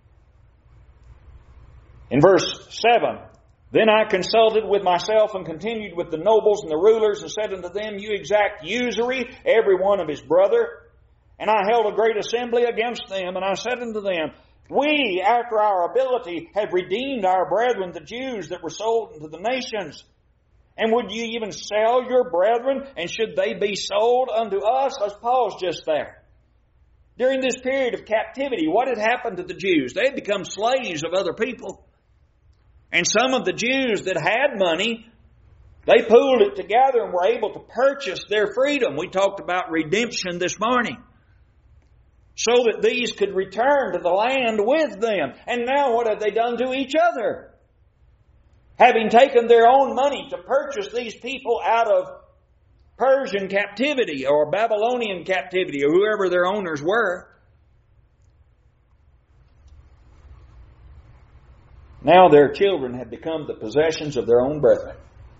In verse 7, then I consulted with myself and continued with the nobles and the rulers and said unto them, you exact usury, every one of his brother. And I held a great assembly against them, and I said unto them, we, after our ability, have redeemed our brethren, the Jews that were sold into the nations. And would you even sell your brethren, and should they be sold unto us? Let's pause just there. During this period of captivity, what had happened to the Jews? They had become slaves of other people. And some of the Jews that had money, they pooled it together and were able to purchase their freedom. We talked about redemption this morning. So that these could return to the land with them. And now what have they done to each other? Having taken their own money to purchase these people out of Persian captivity or Babylonian captivity or whoever their owners were. Now their children have become the possessions of their own brethren.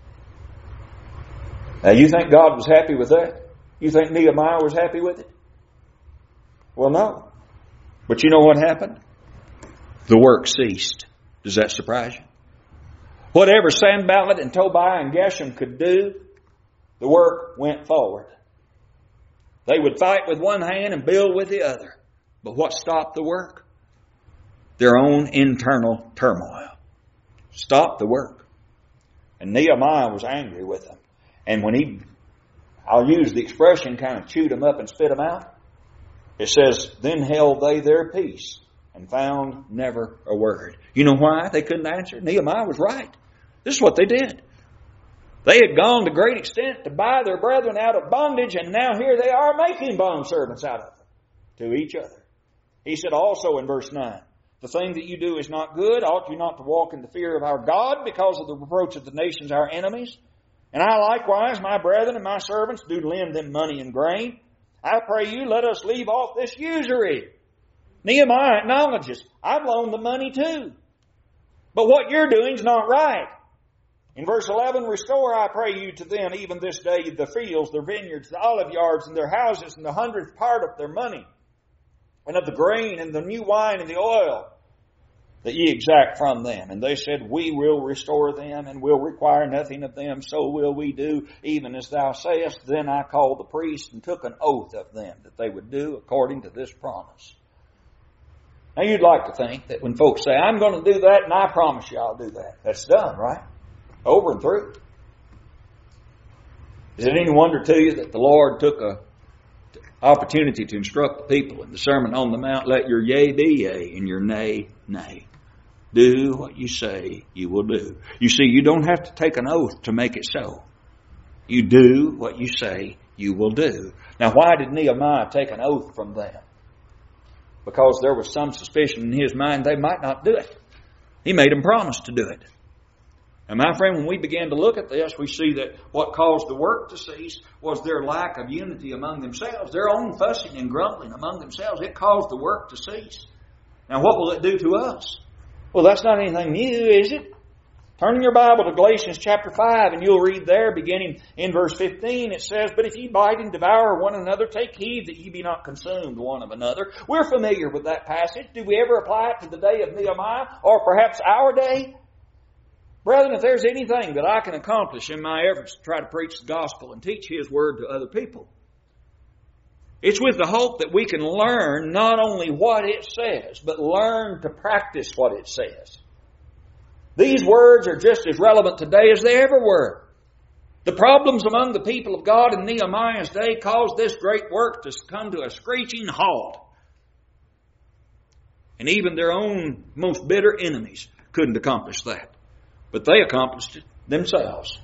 Now you think God was happy with that? You think Nehemiah was happy with it? Well, no. But you know what happened? The work ceased. Does that surprise you? Whatever Sanballat and Tobiah and Geshem could do, the work went forward. They would fight with one hand and build with the other. But what stopped the work? Their own internal turmoil. Stopped the work. And Nehemiah was angry with them. And when I'll use the expression, kind of chewed them up and spit them out. It says, then held they their peace and found never a word. You know why they couldn't answer? Nehemiah was right. This is what they did. They had gone to great extent to buy their brethren out of bondage, and now here they are making bondservants out of them to each other. He said also in verse 9, the thing that you do is not good. Ought you not to walk in the fear of our God because of the reproach of the nations, our enemies? And I likewise, my brethren and my servants, do lend them money and grain. I pray you, let us leave off this usury. Nehemiah acknowledges, I've loaned the money too. But what you're doing is not right. In verse 11, restore, I pray you, to them even this day the fields, their vineyards, the olive yards, and their houses, and the 100th part of their money, and of the grain, and the new wine, and the oil, that ye exact from them. And they said, we will restore them, and will require nothing of them, so will we do, even as thou sayest. Then I called the priests, and took an oath of them, that they would do according to this promise. Now you'd like to think that when folks say, I'm going to do that, and I promise you I'll do that. That's done, right? Over and through. Is it any wonder to you that the Lord took a opportunity to instruct the people in the Sermon on the Mount, let your yea be yea, and your nay, nay. Do what you say you will do. You see, you don't have to take an oath to make it so. You do what you say you will do. Now, why did Nehemiah take an oath from them? Because there was some suspicion in his mind they might not do it. He made them promise to do it. And my friend, when we began to look at this, we see that what caused the work to cease was their lack of unity among themselves, their own fussing and grumbling among themselves. It caused the work to cease. Now, what will it do to us? Well, that's not anything new, is it? Turn in your Bible to Galatians chapter 5, and you'll read there, beginning in verse 15, it says, "But if ye bite and devour one another, take heed that ye be not consumed one of another." We're familiar with that passage. Do we ever apply it to the day of Nehemiah, or perhaps our day? Brethren, if there's anything that I can accomplish in my efforts to try to preach the gospel and teach His Word to other people, it's with the hope that we can learn not only what it says, but learn to practice what it says. These words are just as relevant today as they ever were. The problems among the people of God in Nehemiah's day caused this great work to come to a screeching halt. And even their own most bitter enemies couldn't accomplish that. But they accomplished it themselves.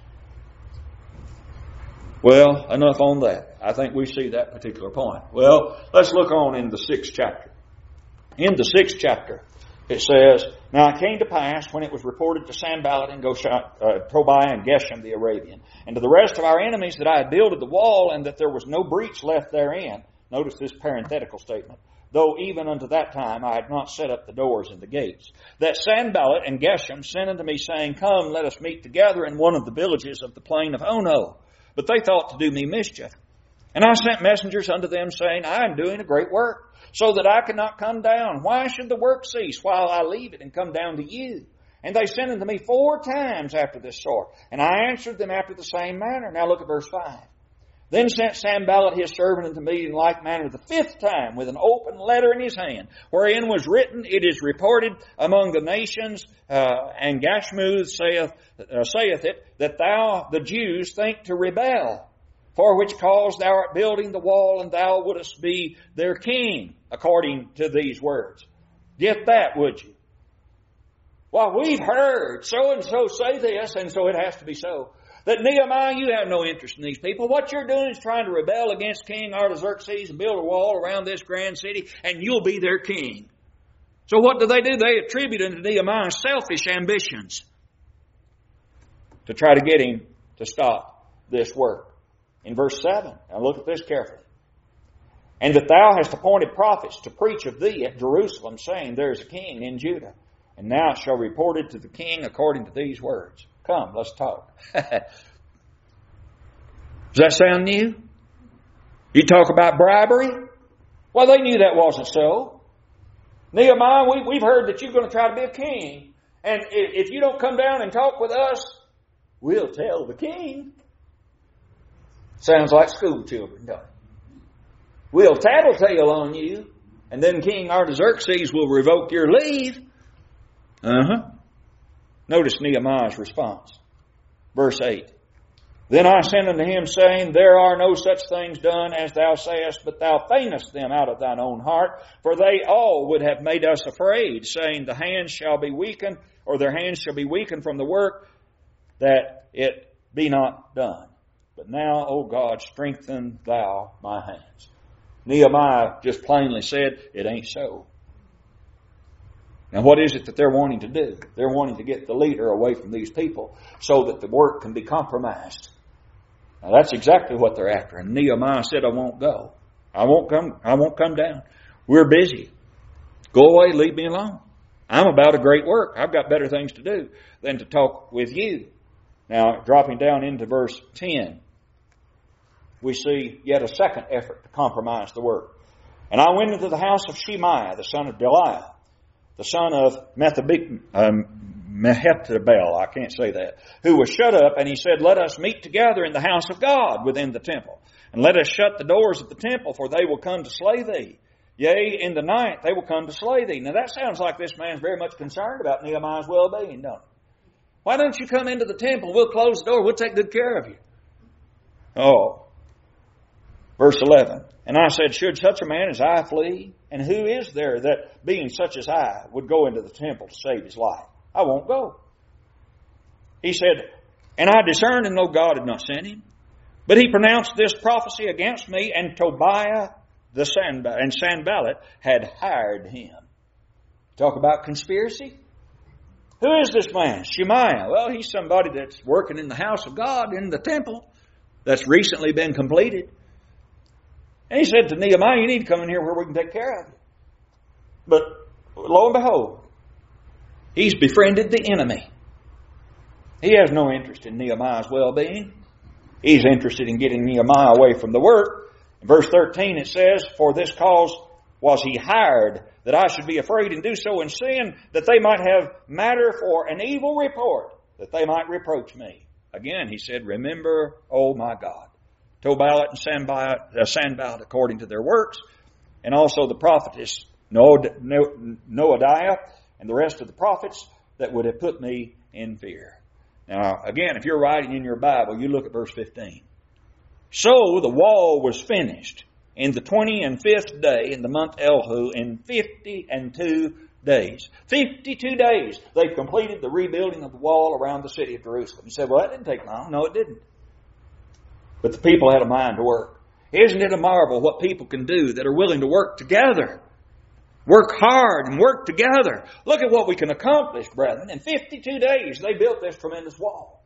Well, enough on that. I think we see that particular point. Well, let's look on in the 6th chapter. In the 6th chapter, it says, "Now it came to pass, when it was reported to Sanballat and Tobiah and Geshem the Arabian, and to the rest of our enemies, that I had builded the wall, and that there was no breach left therein." Notice this parenthetical statement. "Though even unto that time I had not set up the doors and the gates. That Sanballat and Geshem sent unto me, saying, Come, let us meet together in one of the villages of the plain of Ono. But they thought to do me mischief. And I sent messengers unto them, saying, I am doing a great work, so that I cannot come down. Why should the work cease while I leave it and come down to you? And they sent unto me 4 times after this sort. And I answered them after the same manner." Now look at verse 5. "Then sent Sanballat his servant unto me in like manner the 5th time, with an open letter in his hand, wherein was written, It is reported among the nations, and Gashmuth saith it, that thou, the Jews, think to rebel, for which cause thou art building the wall, and thou wouldest be their king, according to these words." Get that, would you? Well, we've heard so-and-so say this, and so it has to be so. That Nehemiah, you have no interest in these people. What you're doing is trying to rebel against King Artaxerxes and build a wall around this grand city, and you'll be their king. So what do? They attribute unto Nehemiah selfish ambitions to try to get him to stop this work. In verse 7, now look at this carefully. "And that thou hast appointed prophets to preach of thee at Jerusalem, saying, There is a king in Judah. And now it shall be reported to the king according to these words." Come, let's talk. Does that sound new? You talk about bribery? Well, they knew that wasn't so. Nehemiah, we've heard that you're going to try to be a king. And if you don't come down and talk with us, we'll tell the king. Sounds like school children, don't it? We'll tattletale on you, and then King Artaxerxes will revoke your leave. Notice Nehemiah's response. Verse 8. "Then I sent unto him, saying, There are no such things done as thou sayest, but thou feignest them out of thine own heart. For they all would have made us afraid, saying, The hands shall be weakened, or their hands shall be weakened from the work, that it be not done. But now, O God, strengthen thou my hands." Nehemiah just plainly said, it ain't so. Now what is it that they're wanting to do? They're wanting to get the leader away from these people so that the work can be compromised. Now that's exactly what they're after. And Nehemiah said, I won't go. I won't come down. We're busy. Go away, leave me alone. I'm about a great work. I've got better things to do than to talk with you. Now, dropping down into verse 10, we see yet a second effort to compromise the work. "And I went into the house of Shemaiah, the son of Delaiah, the son of Mehetabel, I can't say that, who was shut up, and he said, Let us meet together in the house of God within the temple, and let us shut the doors of the temple, for they will come to slay thee. Yea, in the night they will come to slay thee." Now that sounds like this man's very much concerned about Nehemiah's well-being, don't it? Why don't you come into the temple? We'll close the door. We'll take good care of you. Oh. Verse 11. "And I said, Should such a man as I flee? And who is there that, being such as I, would go into the temple to save his life? I won't go." He said, "And I discerned and know God had not sent him. But he pronounced this prophecy against me, and Tobiah and Sanballat had hired him." Talk about conspiracy. Who is this man? Shemaiah. Well, he's somebody that's working in the house of God, in the temple, that's recently been completed. And he said to Nehemiah, you need to come in here where we can take care of you. But lo and behold, he's befriended the enemy. He has no interest in Nehemiah's well-being. He's interested in getting Nehemiah away from the work. In verse 13 it says, for this cause was he hired, that I should be afraid and do so in sin, that they might have matter for an evil report, that they might reproach me. Again, he said, remember, O my God, Tobiah and Sanballat according to their works, and also the prophetess Noadiah and the rest of the prophets that would have put me in fear. Now, again, if you're writing in your Bible, you look at verse 15. So the wall was finished in the 25th day in the month Elhu in 52 days. 52 days they've completed the rebuilding of the wall around the city of Jerusalem. You say, well, that didn't take long. No, it didn't. But the people had a mind to work. Isn't it a marvel what people can do that are willing to work together? Work hard and work together. Look at what we can accomplish, brethren. In 52 days they built this tremendous wall.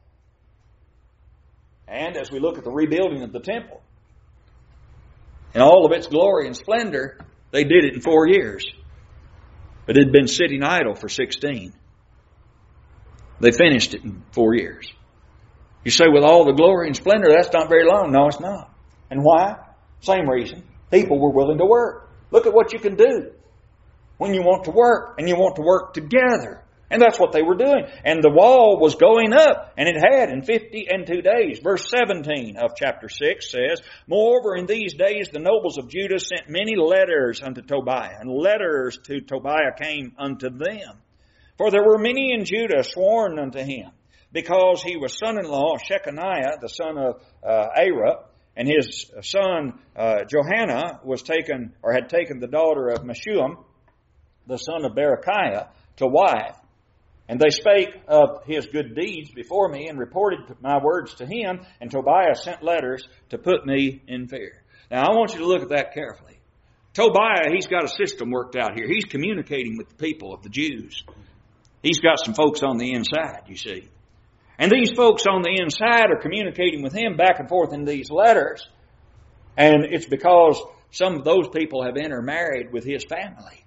And as we look at the rebuilding of the temple, in all of its glory and splendor, they did it in 4 years. But it had been sitting idle for 16. They finished it in 4 years. You say, with all the glory and splendor, that's not very long. No, it's not. And why? Same reason. People were willing to work. Look at what you can do when you want to work, and you want to work together. And that's what they were doing. And the wall was going up, and it had in 52 days. Verse 17 of chapter 6 says, moreover, in these days the nobles of Judah sent many letters unto Tobiah, and letters to Tobiah came unto them. For there were many in Judah sworn unto him, because he was son-in-law of Shechaniah, the son of Arah, and his son Johanna was taken, or had taken the daughter of Meshullam, the son of Berechiah, to wife. And they spake of his good deeds before me, and reported my words to him, and Tobiah sent letters to put me in fear. Now I want you to look at that carefully. Tobiah, he's got a system worked out here. He's communicating with the people of the Jews. He's got some folks on the inside, you see. And these folks on the inside are communicating with him back and forth in these letters. And it's because some of those people have intermarried with his family.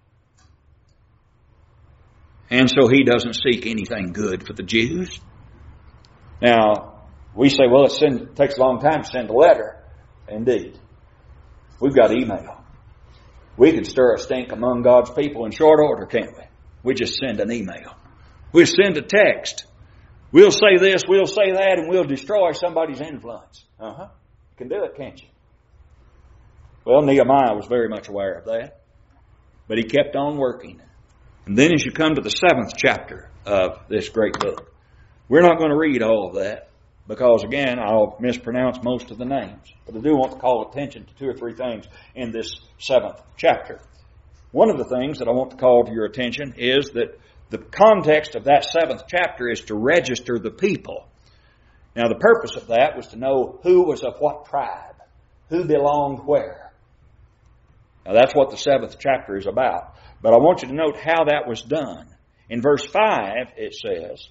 And so he doesn't seek anything good for the Jews. Now, we say, well, it takes a long time to send a letter. Indeed. We've got email. We can stir a stink among God's people in short order, can't we? We just send an email. We'll send a text. We'll say this, we'll say that, and we'll destroy somebody's influence. You can do it, can't you? Well, Nehemiah was very much aware of that. But he kept on working. And then as you come to the 7th chapter of this great book, we're not going to read all of that because, again, I'll mispronounce most of the names. But I do want to call attention to 2 or 3 things in this 7th chapter. One of the things that I want to call to your attention is that the context of that 7th chapter is to register the people. Now, the purpose of that was to know who was of what tribe, who belonged where. Now, that's what the 7th chapter is about. But I want you to note how that was done. In verse 5, it says,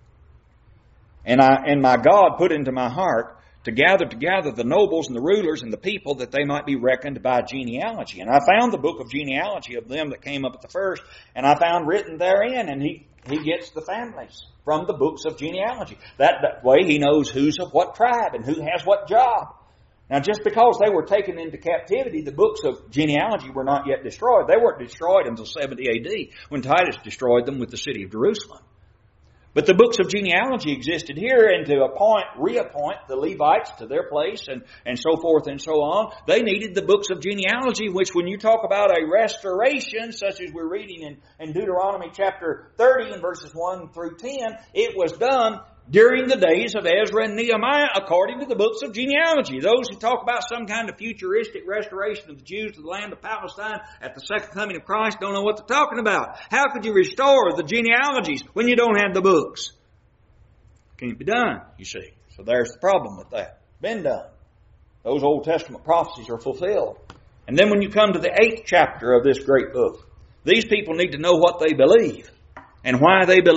And my God put into my heart to gather together the nobles and the rulers and the people, that they might be reckoned by genealogy. And I found the book of genealogy of them that came up at the first, and I found written therein, and he gets the families from the books of genealogy. That way he knows who's of what tribe and who has what job. Now, just because they were taken into captivity, the books of genealogy were not yet destroyed. They weren't destroyed until 70 A.D. when Titus destroyed them with the city of Jerusalem. But the books of genealogy existed here, and to reappoint the Levites to their place and so forth and so on, they needed the books of genealogy, which when you talk about a restoration, such as we're reading in Deuteronomy chapter 30 and verses 1 through 10, it was done during the days of Ezra and Nehemiah according to the books of genealogy. Those who talk about some kind of futuristic restoration of the Jews to the land of Palestine at the second coming of Christ don't know what they're talking about. How could you restore the genealogies when you don't have the books? Can't be done, you see. So there's the problem with that. Been done. Those Old Testament prophecies are fulfilled. And then when you come to the 8th chapter of this great book, these people need to know what they believe and why they believe it.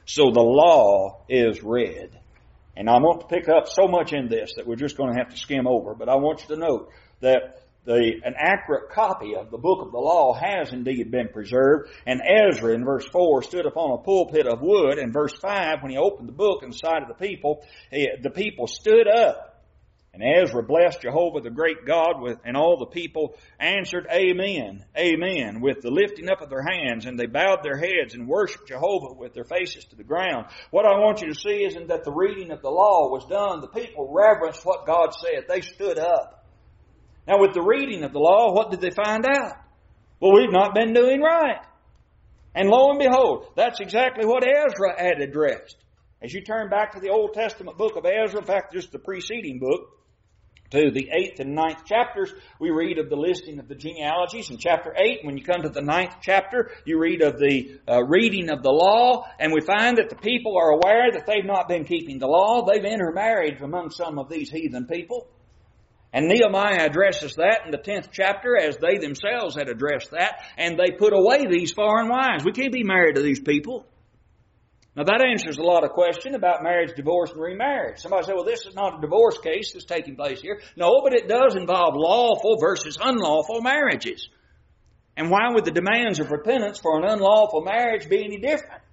So the law is read. And I want to pick up so much in this that we're just going to have to skim over. But I want you to note that an accurate copy of the book of the law has indeed been preserved. And Ezra in verse 4 stood upon a pulpit of wood. And verse 5, when he opened the book in the sight of the people stood up. And Ezra blessed Jehovah the great God, and all the people answered, Amen, Amen, with the lifting up of their hands. And they bowed their heads and worshiped Jehovah with their faces to the ground. What I want you to see is that the reading of the law was done. The people reverenced what God said. They stood up. Now with the reading of the law, what did they find out? Well, we've not been doing right. And lo and behold, that's exactly what Ezra had addressed. As you turn back to the Old Testament book of Ezra, in fact, just the preceding book, to the 8th and 9th chapters, we read of the listing of the genealogies. In chapter 8, when you come to the 9th chapter, you read of the reading of the law, and we find that the people are aware that they've not been keeping the law. They've intermarried among some of these heathen people. And Nehemiah addresses that in the 10th chapter as they themselves had addressed that, and they put away these foreign wives. We can't be married to these people. Now that answers a lot of question about marriage, divorce, and remarriage. Somebody say, well, this is not a divorce case that's taking place here. No, but it does involve lawful versus unlawful marriages. And why would the demands of repentance for an unlawful marriage be any different?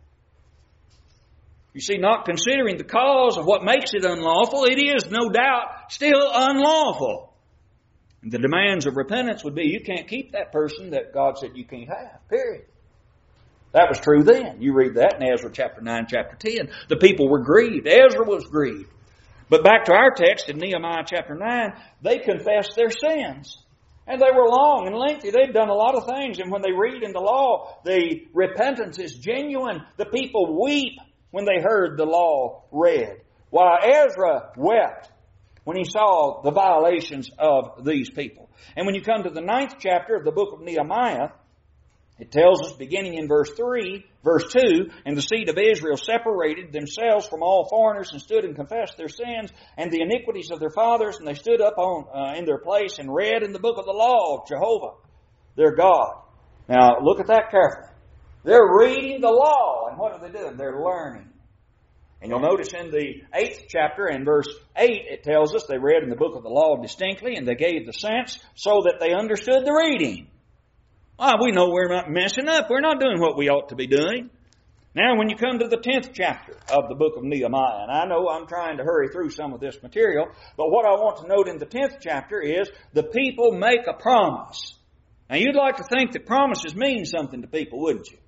You see, not considering the cause of what makes it unlawful, it is no doubt still unlawful. And the demands of repentance would be, you can't keep that person that God said you can't have, period. That was true then. You read that in Ezra chapter 9, chapter 10. The people were grieved. Ezra was grieved. But back to our text in Nehemiah chapter 9, they confessed their sins. And they were long and lengthy. They'd done a lot of things. And when they read in the law, the repentance is genuine. The people weep when they heard the law read. While Ezra wept when he saw the violations of these people. And when you come to the 9th chapter of the book of Nehemiah, it tells us, beginning in verse 2, and the seed of Israel separated themselves from all foreigners and stood and confessed their sins and the iniquities of their fathers, and they stood up in their place and read in the book of the law of Jehovah, their God. Now, look at that carefully. They're reading the law, and what are they doing? They're learning. And you'll notice in the 8th chapter, in verse 8, it tells us they read in the book of the law distinctly, and they gave the sense so that they understood the reading. We know we're not messing up. We're not doing what we ought to be doing. Now, when you come to the 10th chapter of the book of Nehemiah, and I know I'm trying to hurry through some of this material, but what I want to note in the 10th chapter is the people make a promise. Now, you'd like to think that promises mean something to people, wouldn't you?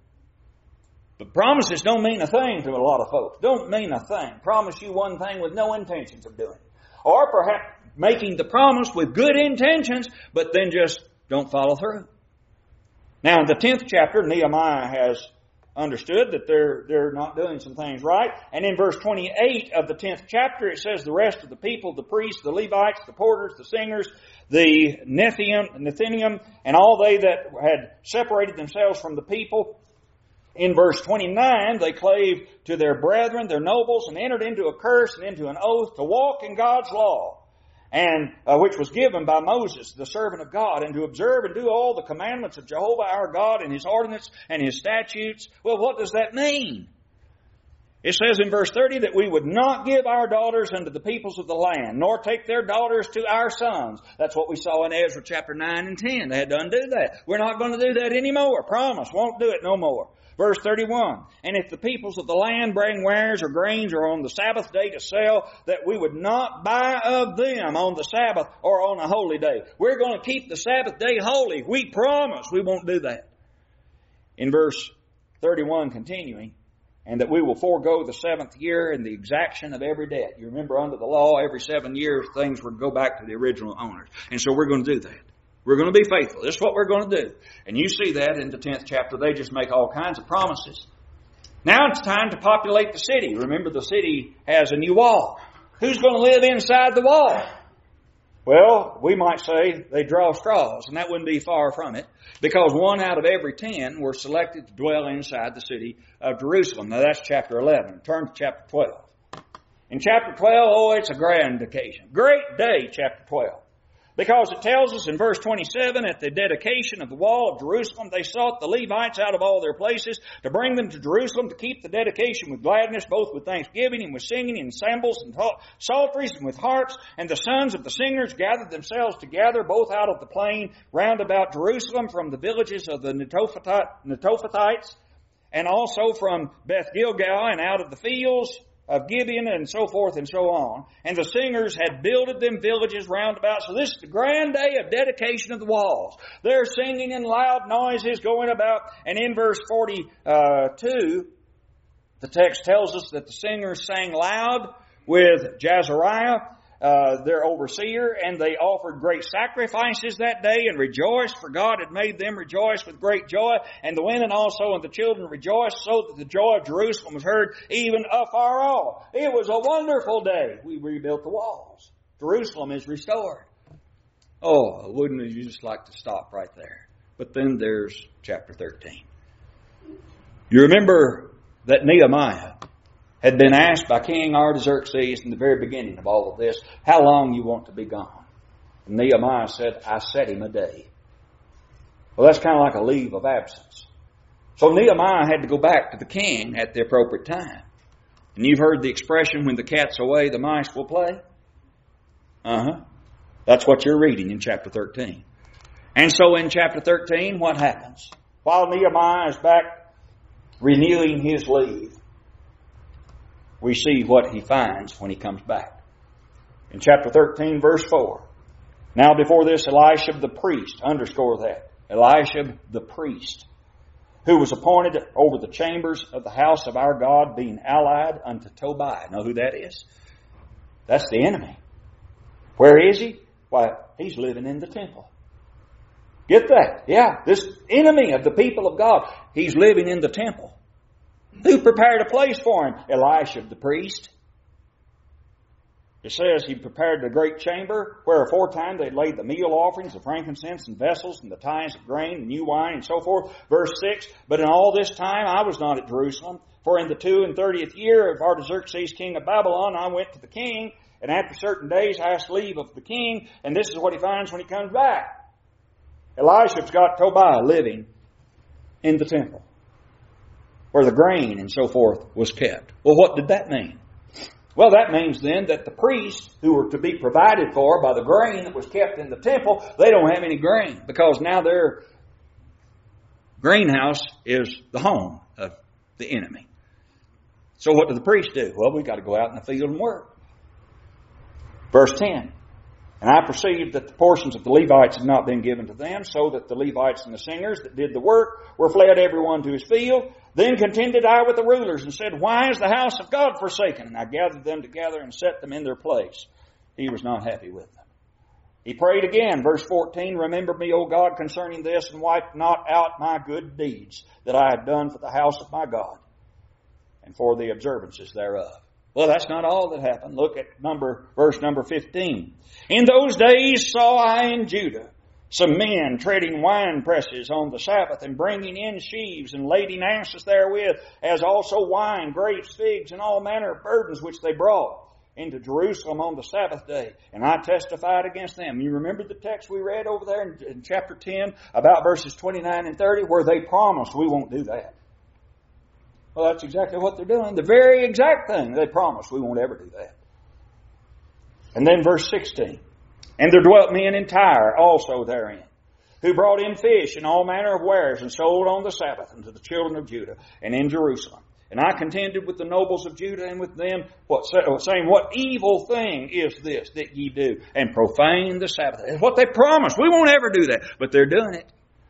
But promises don't mean a thing to a lot of folks. Don't mean a thing. Promise you one thing with no intentions of doing it. Or perhaps making the promise with good intentions, but then just don't follow through. Now, in the 10th chapter, Nehemiah has understood that they're not doing some things right. And in verse 28 of the 10th chapter, it says the rest of the people, the priests, the Levites, the porters, the singers, the Nethinim, and all they that had separated themselves from the people. In verse 29, they clave to their brethren, their nobles, and entered into a curse and into an oath to walk in God's law, and which was given by Moses, the servant of God, and to observe and do all the commandments of Jehovah our God and His ordinance and His statutes. Well, what does that mean? It says in verse 30 that we would not give our daughters unto the peoples of the land, nor take their daughters to our sons. That's what we saw in Ezra chapter 9 and 10. They had to undo that. We're not going to do that anymore. Promise, won't do it no more. Verse 31, and if the peoples of the land bring wares or grains or on the Sabbath day to sell, that we would not buy of them on the Sabbath or on a holy day. We're going to keep the Sabbath day holy. We promise we won't do that. In verse 31 continuing, and that we will forego the 7th year and the exaction of every debt. You remember under the law, every 7 years things would go back to the original owners. And so we're going to do that. We're going to be faithful. This is what we're going to do. And you see that in the 10th chapter. They just make all kinds of promises. Now it's time to populate the city. Remember, the city has a new wall. Who's going to live inside the wall? Well, we might say they draw straws, and that wouldn't be far from it, because 1 out of every 10 were selected to dwell inside the city of Jerusalem. Now that's chapter 11. Turn to chapter 12. In chapter 12, it's a grand occasion. Great day, chapter 12. Because it tells us in verse 27, at the dedication of the wall of Jerusalem, they sought the Levites out of all their places to bring them to Jerusalem to keep the dedication with gladness, both with thanksgiving and with singing and cymbals and psalteries and with harps. And the sons of the singers gathered themselves together, both out of the plain round about Jerusalem, from the villages of the Netophathites, and also from Beth Gilgal, and out of the fields of Gibeon, and so forth and so on. And the singers had builded them villages round about. So this is the grand day of dedication of the walls. They're singing in loud noises going about. And in verse 42, the text tells us that the singers sang loud with Jazariah, their overseer, and they offered great sacrifices that day and rejoiced, for God had made them rejoice with great joy. And the women also and the children rejoiced, so that the joy of Jerusalem was heard even afar off. It was a wonderful day. We rebuilt the walls. Jerusalem is restored. Oh, wouldn't you just like to stop right there? But then there's chapter 13. You remember that Nehemiah had been asked by King Artaxerxes in the very beginning of all of this, how long you want to be gone? And Nehemiah said, I set him a day. Well, that's kind of like a leave of absence. So Nehemiah had to go back to the king at the appropriate time. And you've heard the expression, when the cat's away, the mice will play. That's what you're reading in chapter 13. And so in chapter 13, what happens? While Nehemiah is back renewing his leave, we see what he finds when he comes back. In chapter 13, verse 4. Now before this, Eliashib the priest, underscore that, Eliashib the priest, who was appointed over the chambers of the house of our God, being allied unto Tobiah. Know who that is? That's the enemy. Where is he? Why, he's living in the temple. Get that? Yeah, this enemy of the people of God, he's living in the temple. Who prepared a place for him? Eliashib the priest. It says he prepared the great chamber where aforetime they laid the meal offerings of frankincense and vessels and the tithes of grain and new wine and so forth. Verse 6, but in all this time I was not at Jerusalem, for in the 32nd year of Artaxerxes king of Babylon I went to the king, and after certain days I asked leave of the king, and this is what he finds when he comes back. Eliashib's got Tobiah living in the temple, where the grain and so forth was kept. Well, what did that mean? Well, that means then that the priests who were to be provided for by the grain that was kept in the temple, they don't have any grain, because now their greenhouse is the home of the enemy. So what do the priests do? Well, we've got to go out in the field and work. Verse 10. And I perceived that the portions of the Levites had not been given to them, so that the Levites and the singers that did the work were fled every one to his field. Then contended I with the rulers and said, why is the house of God forsaken? And I gathered them together and set them in their place. He was not happy with them. He prayed again, verse 14, remember me, O God, concerning this, and wipe not out my good deeds that I had done for the house of my God, and for the observances thereof. Well, that's not all that happened. Look at verse number 15. In those days saw I in Judah some men treading wine presses on the Sabbath, and bringing in sheaves, and lading asses therewith, as also wine, grapes, figs, and all manner of burdens which they brought into Jerusalem on the Sabbath day. And I testified against them. You remember the text we read over there in chapter 10 about verses 29 and 30, where they promised we won't do that. Well, that's exactly what they're doing. The very exact thing they promised. We won't ever do that. And then verse 16. And there dwelt men in Tyre also therein, who brought in fish and all manner of wares, and sold on the Sabbath unto the children of Judah, and in Jerusalem. And I contended with the nobles of Judah and with them, saying, what evil thing is this that ye do, and profane the Sabbath? It's what they promised. We won't ever do that. But they're doing it.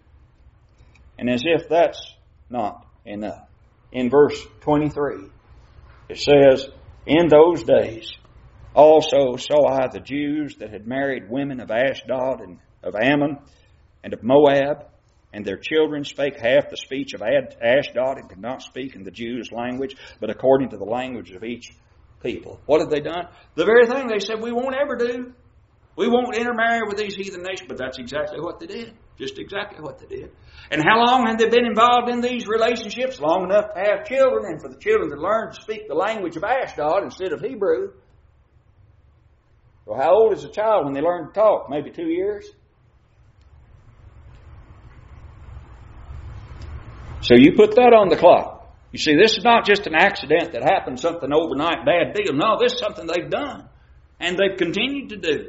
And as if that's not enough, in verse 23, it says, in those days also saw I the Jews that had married women of Ashdod and of Ammon and of Moab, and their children spake half the speech of Ashdod, and could not speak in the Jews' language, but according to the language of each people. What have they done? The very thing they said we won't ever do. We won't intermarry with these heathen nations, but that's exactly what they did. Just exactly what they did. And how long have they been involved in these relationships? Long enough to have children, and for the children to learn to speak the language of Ashdod instead of Hebrew. Well, how old is a child when they learn to talk? Maybe 2 years? So you put that on the clock. You see, this is not just an accident that happened, something overnight, bad deal. No, this is something they've done. And they've continued to do.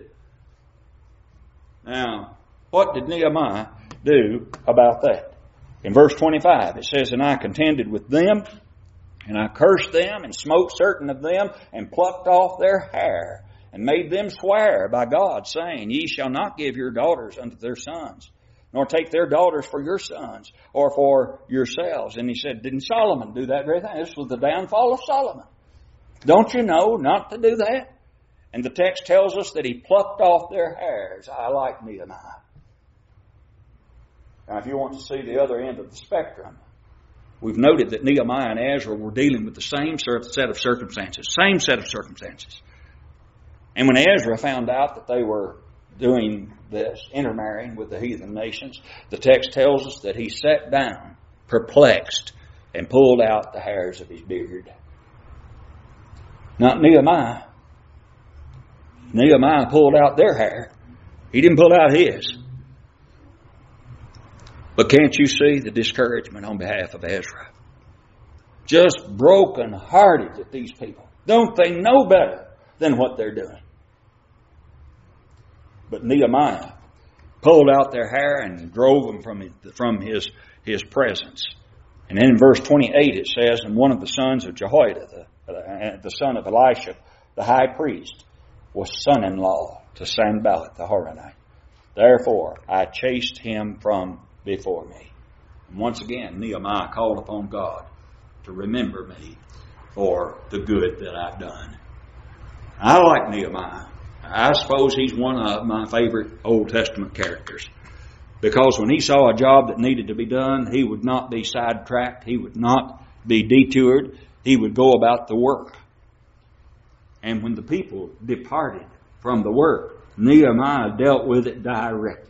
Now, what did Nehemiah do about that? In verse 25, it says, "And I contended with them, and I cursed them, and smote certain of them, and plucked off their hair, and made them swear by God, saying, Ye shall not give your daughters unto their sons, nor take their daughters for your sons, or for yourselves." And he said, didn't Solomon do that very thing? This was the downfall of Solomon. Don't you know not to do that? And the text tells us that he plucked off their hairs. I like Nehemiah. Now, if you want to see the other end of the spectrum, we've noted that Nehemiah and Ezra were dealing with the same set of circumstances. Same set of circumstances. And when Ezra found out that they were doing this, intermarrying with the heathen nations, the text tells us that he sat down, perplexed, and pulled out the hairs of his beard. Not Nehemiah. Nehemiah pulled out their hair. He didn't pull out his. But can't you see the discouragement on behalf of Ezra? Just broken-hearted at these people. Don't they know better than what they're doing? But Nehemiah pulled out their hair and drove them from his presence. And then in verse 28 it says, "And one of the sons of Jehoiada, the son of Elisha, the high priest, was son-in-law to Sanballat the Horonite. Therefore I chased him from before me." And once again, Nehemiah called upon God to remember me for the good that I've done. I like Nehemiah. I suppose he's one of my favorite Old Testament characters. Because when he saw a job that needed to be done, he would not be sidetracked. He would not be detoured. He would go about the work. And when the people departed from the work, Nehemiah dealt with it directly.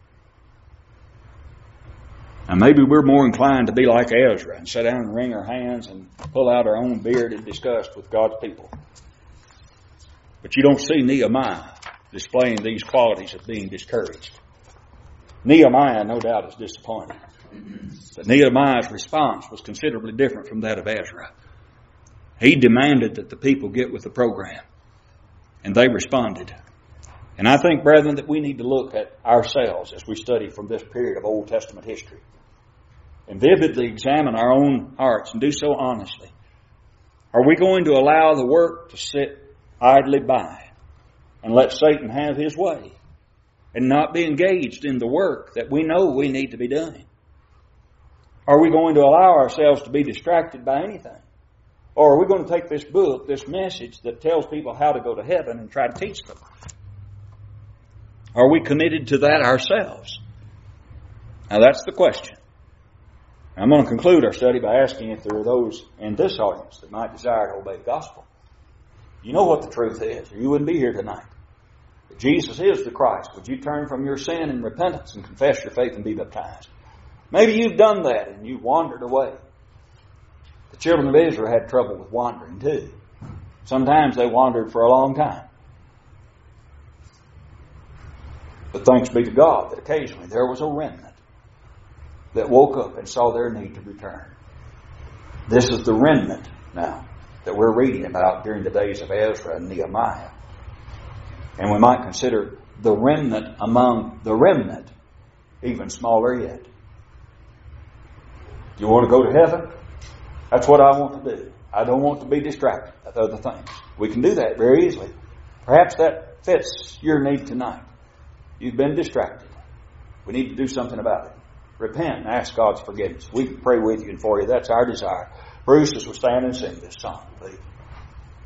Now maybe we're more inclined to be like Ezra and sit down and wring our hands and pull out our own beard in disgust with God's people. But you don't see Nehemiah displaying these qualities of being discouraged. Nehemiah, no doubt, is disappointed. But Nehemiah's response was considerably different from that of Ezra. He demanded that the people get with the program. And they responded. And I think, brethren, that we need to look at ourselves as we study from this period of Old Testament history. And vividly examine our own hearts and do so honestly. Are we going to allow the work to sit idly by and let Satan have his way and not be engaged in the work that we know we need to be doing? Are we going to allow ourselves to be distracted by anything? Or are we going to take this book, this message that tells people how to go to heaven, and try to teach them? Are we committed to that ourselves? Now that's the question. I'm going to conclude our study by asking if there are those in this audience that might desire to obey the gospel. You know what the truth is, or you wouldn't be here tonight. If Jesus is the Christ, would you turn from your sin in repentance and confess your faith and be baptized? Maybe you've done that and you've wandered away. The children of Israel had trouble with wandering too. Sometimes they wandered for a long time. But thanks be to God that occasionally there was a remnant that woke up and saw their need to return. This is the remnant now that we're reading about during the days of Ezra and Nehemiah. And we might consider the remnant among the remnant even smaller yet. You want to go to heaven? That's what I want to do. I don't want to be distracted with other things. We can do that very easily. Perhaps that fits your need tonight. You've been distracted. We need to do something about it. Repent and ask God's forgiveness. We can pray with you and for you. That's our desire. Bruce, as we stand and sing this song, please.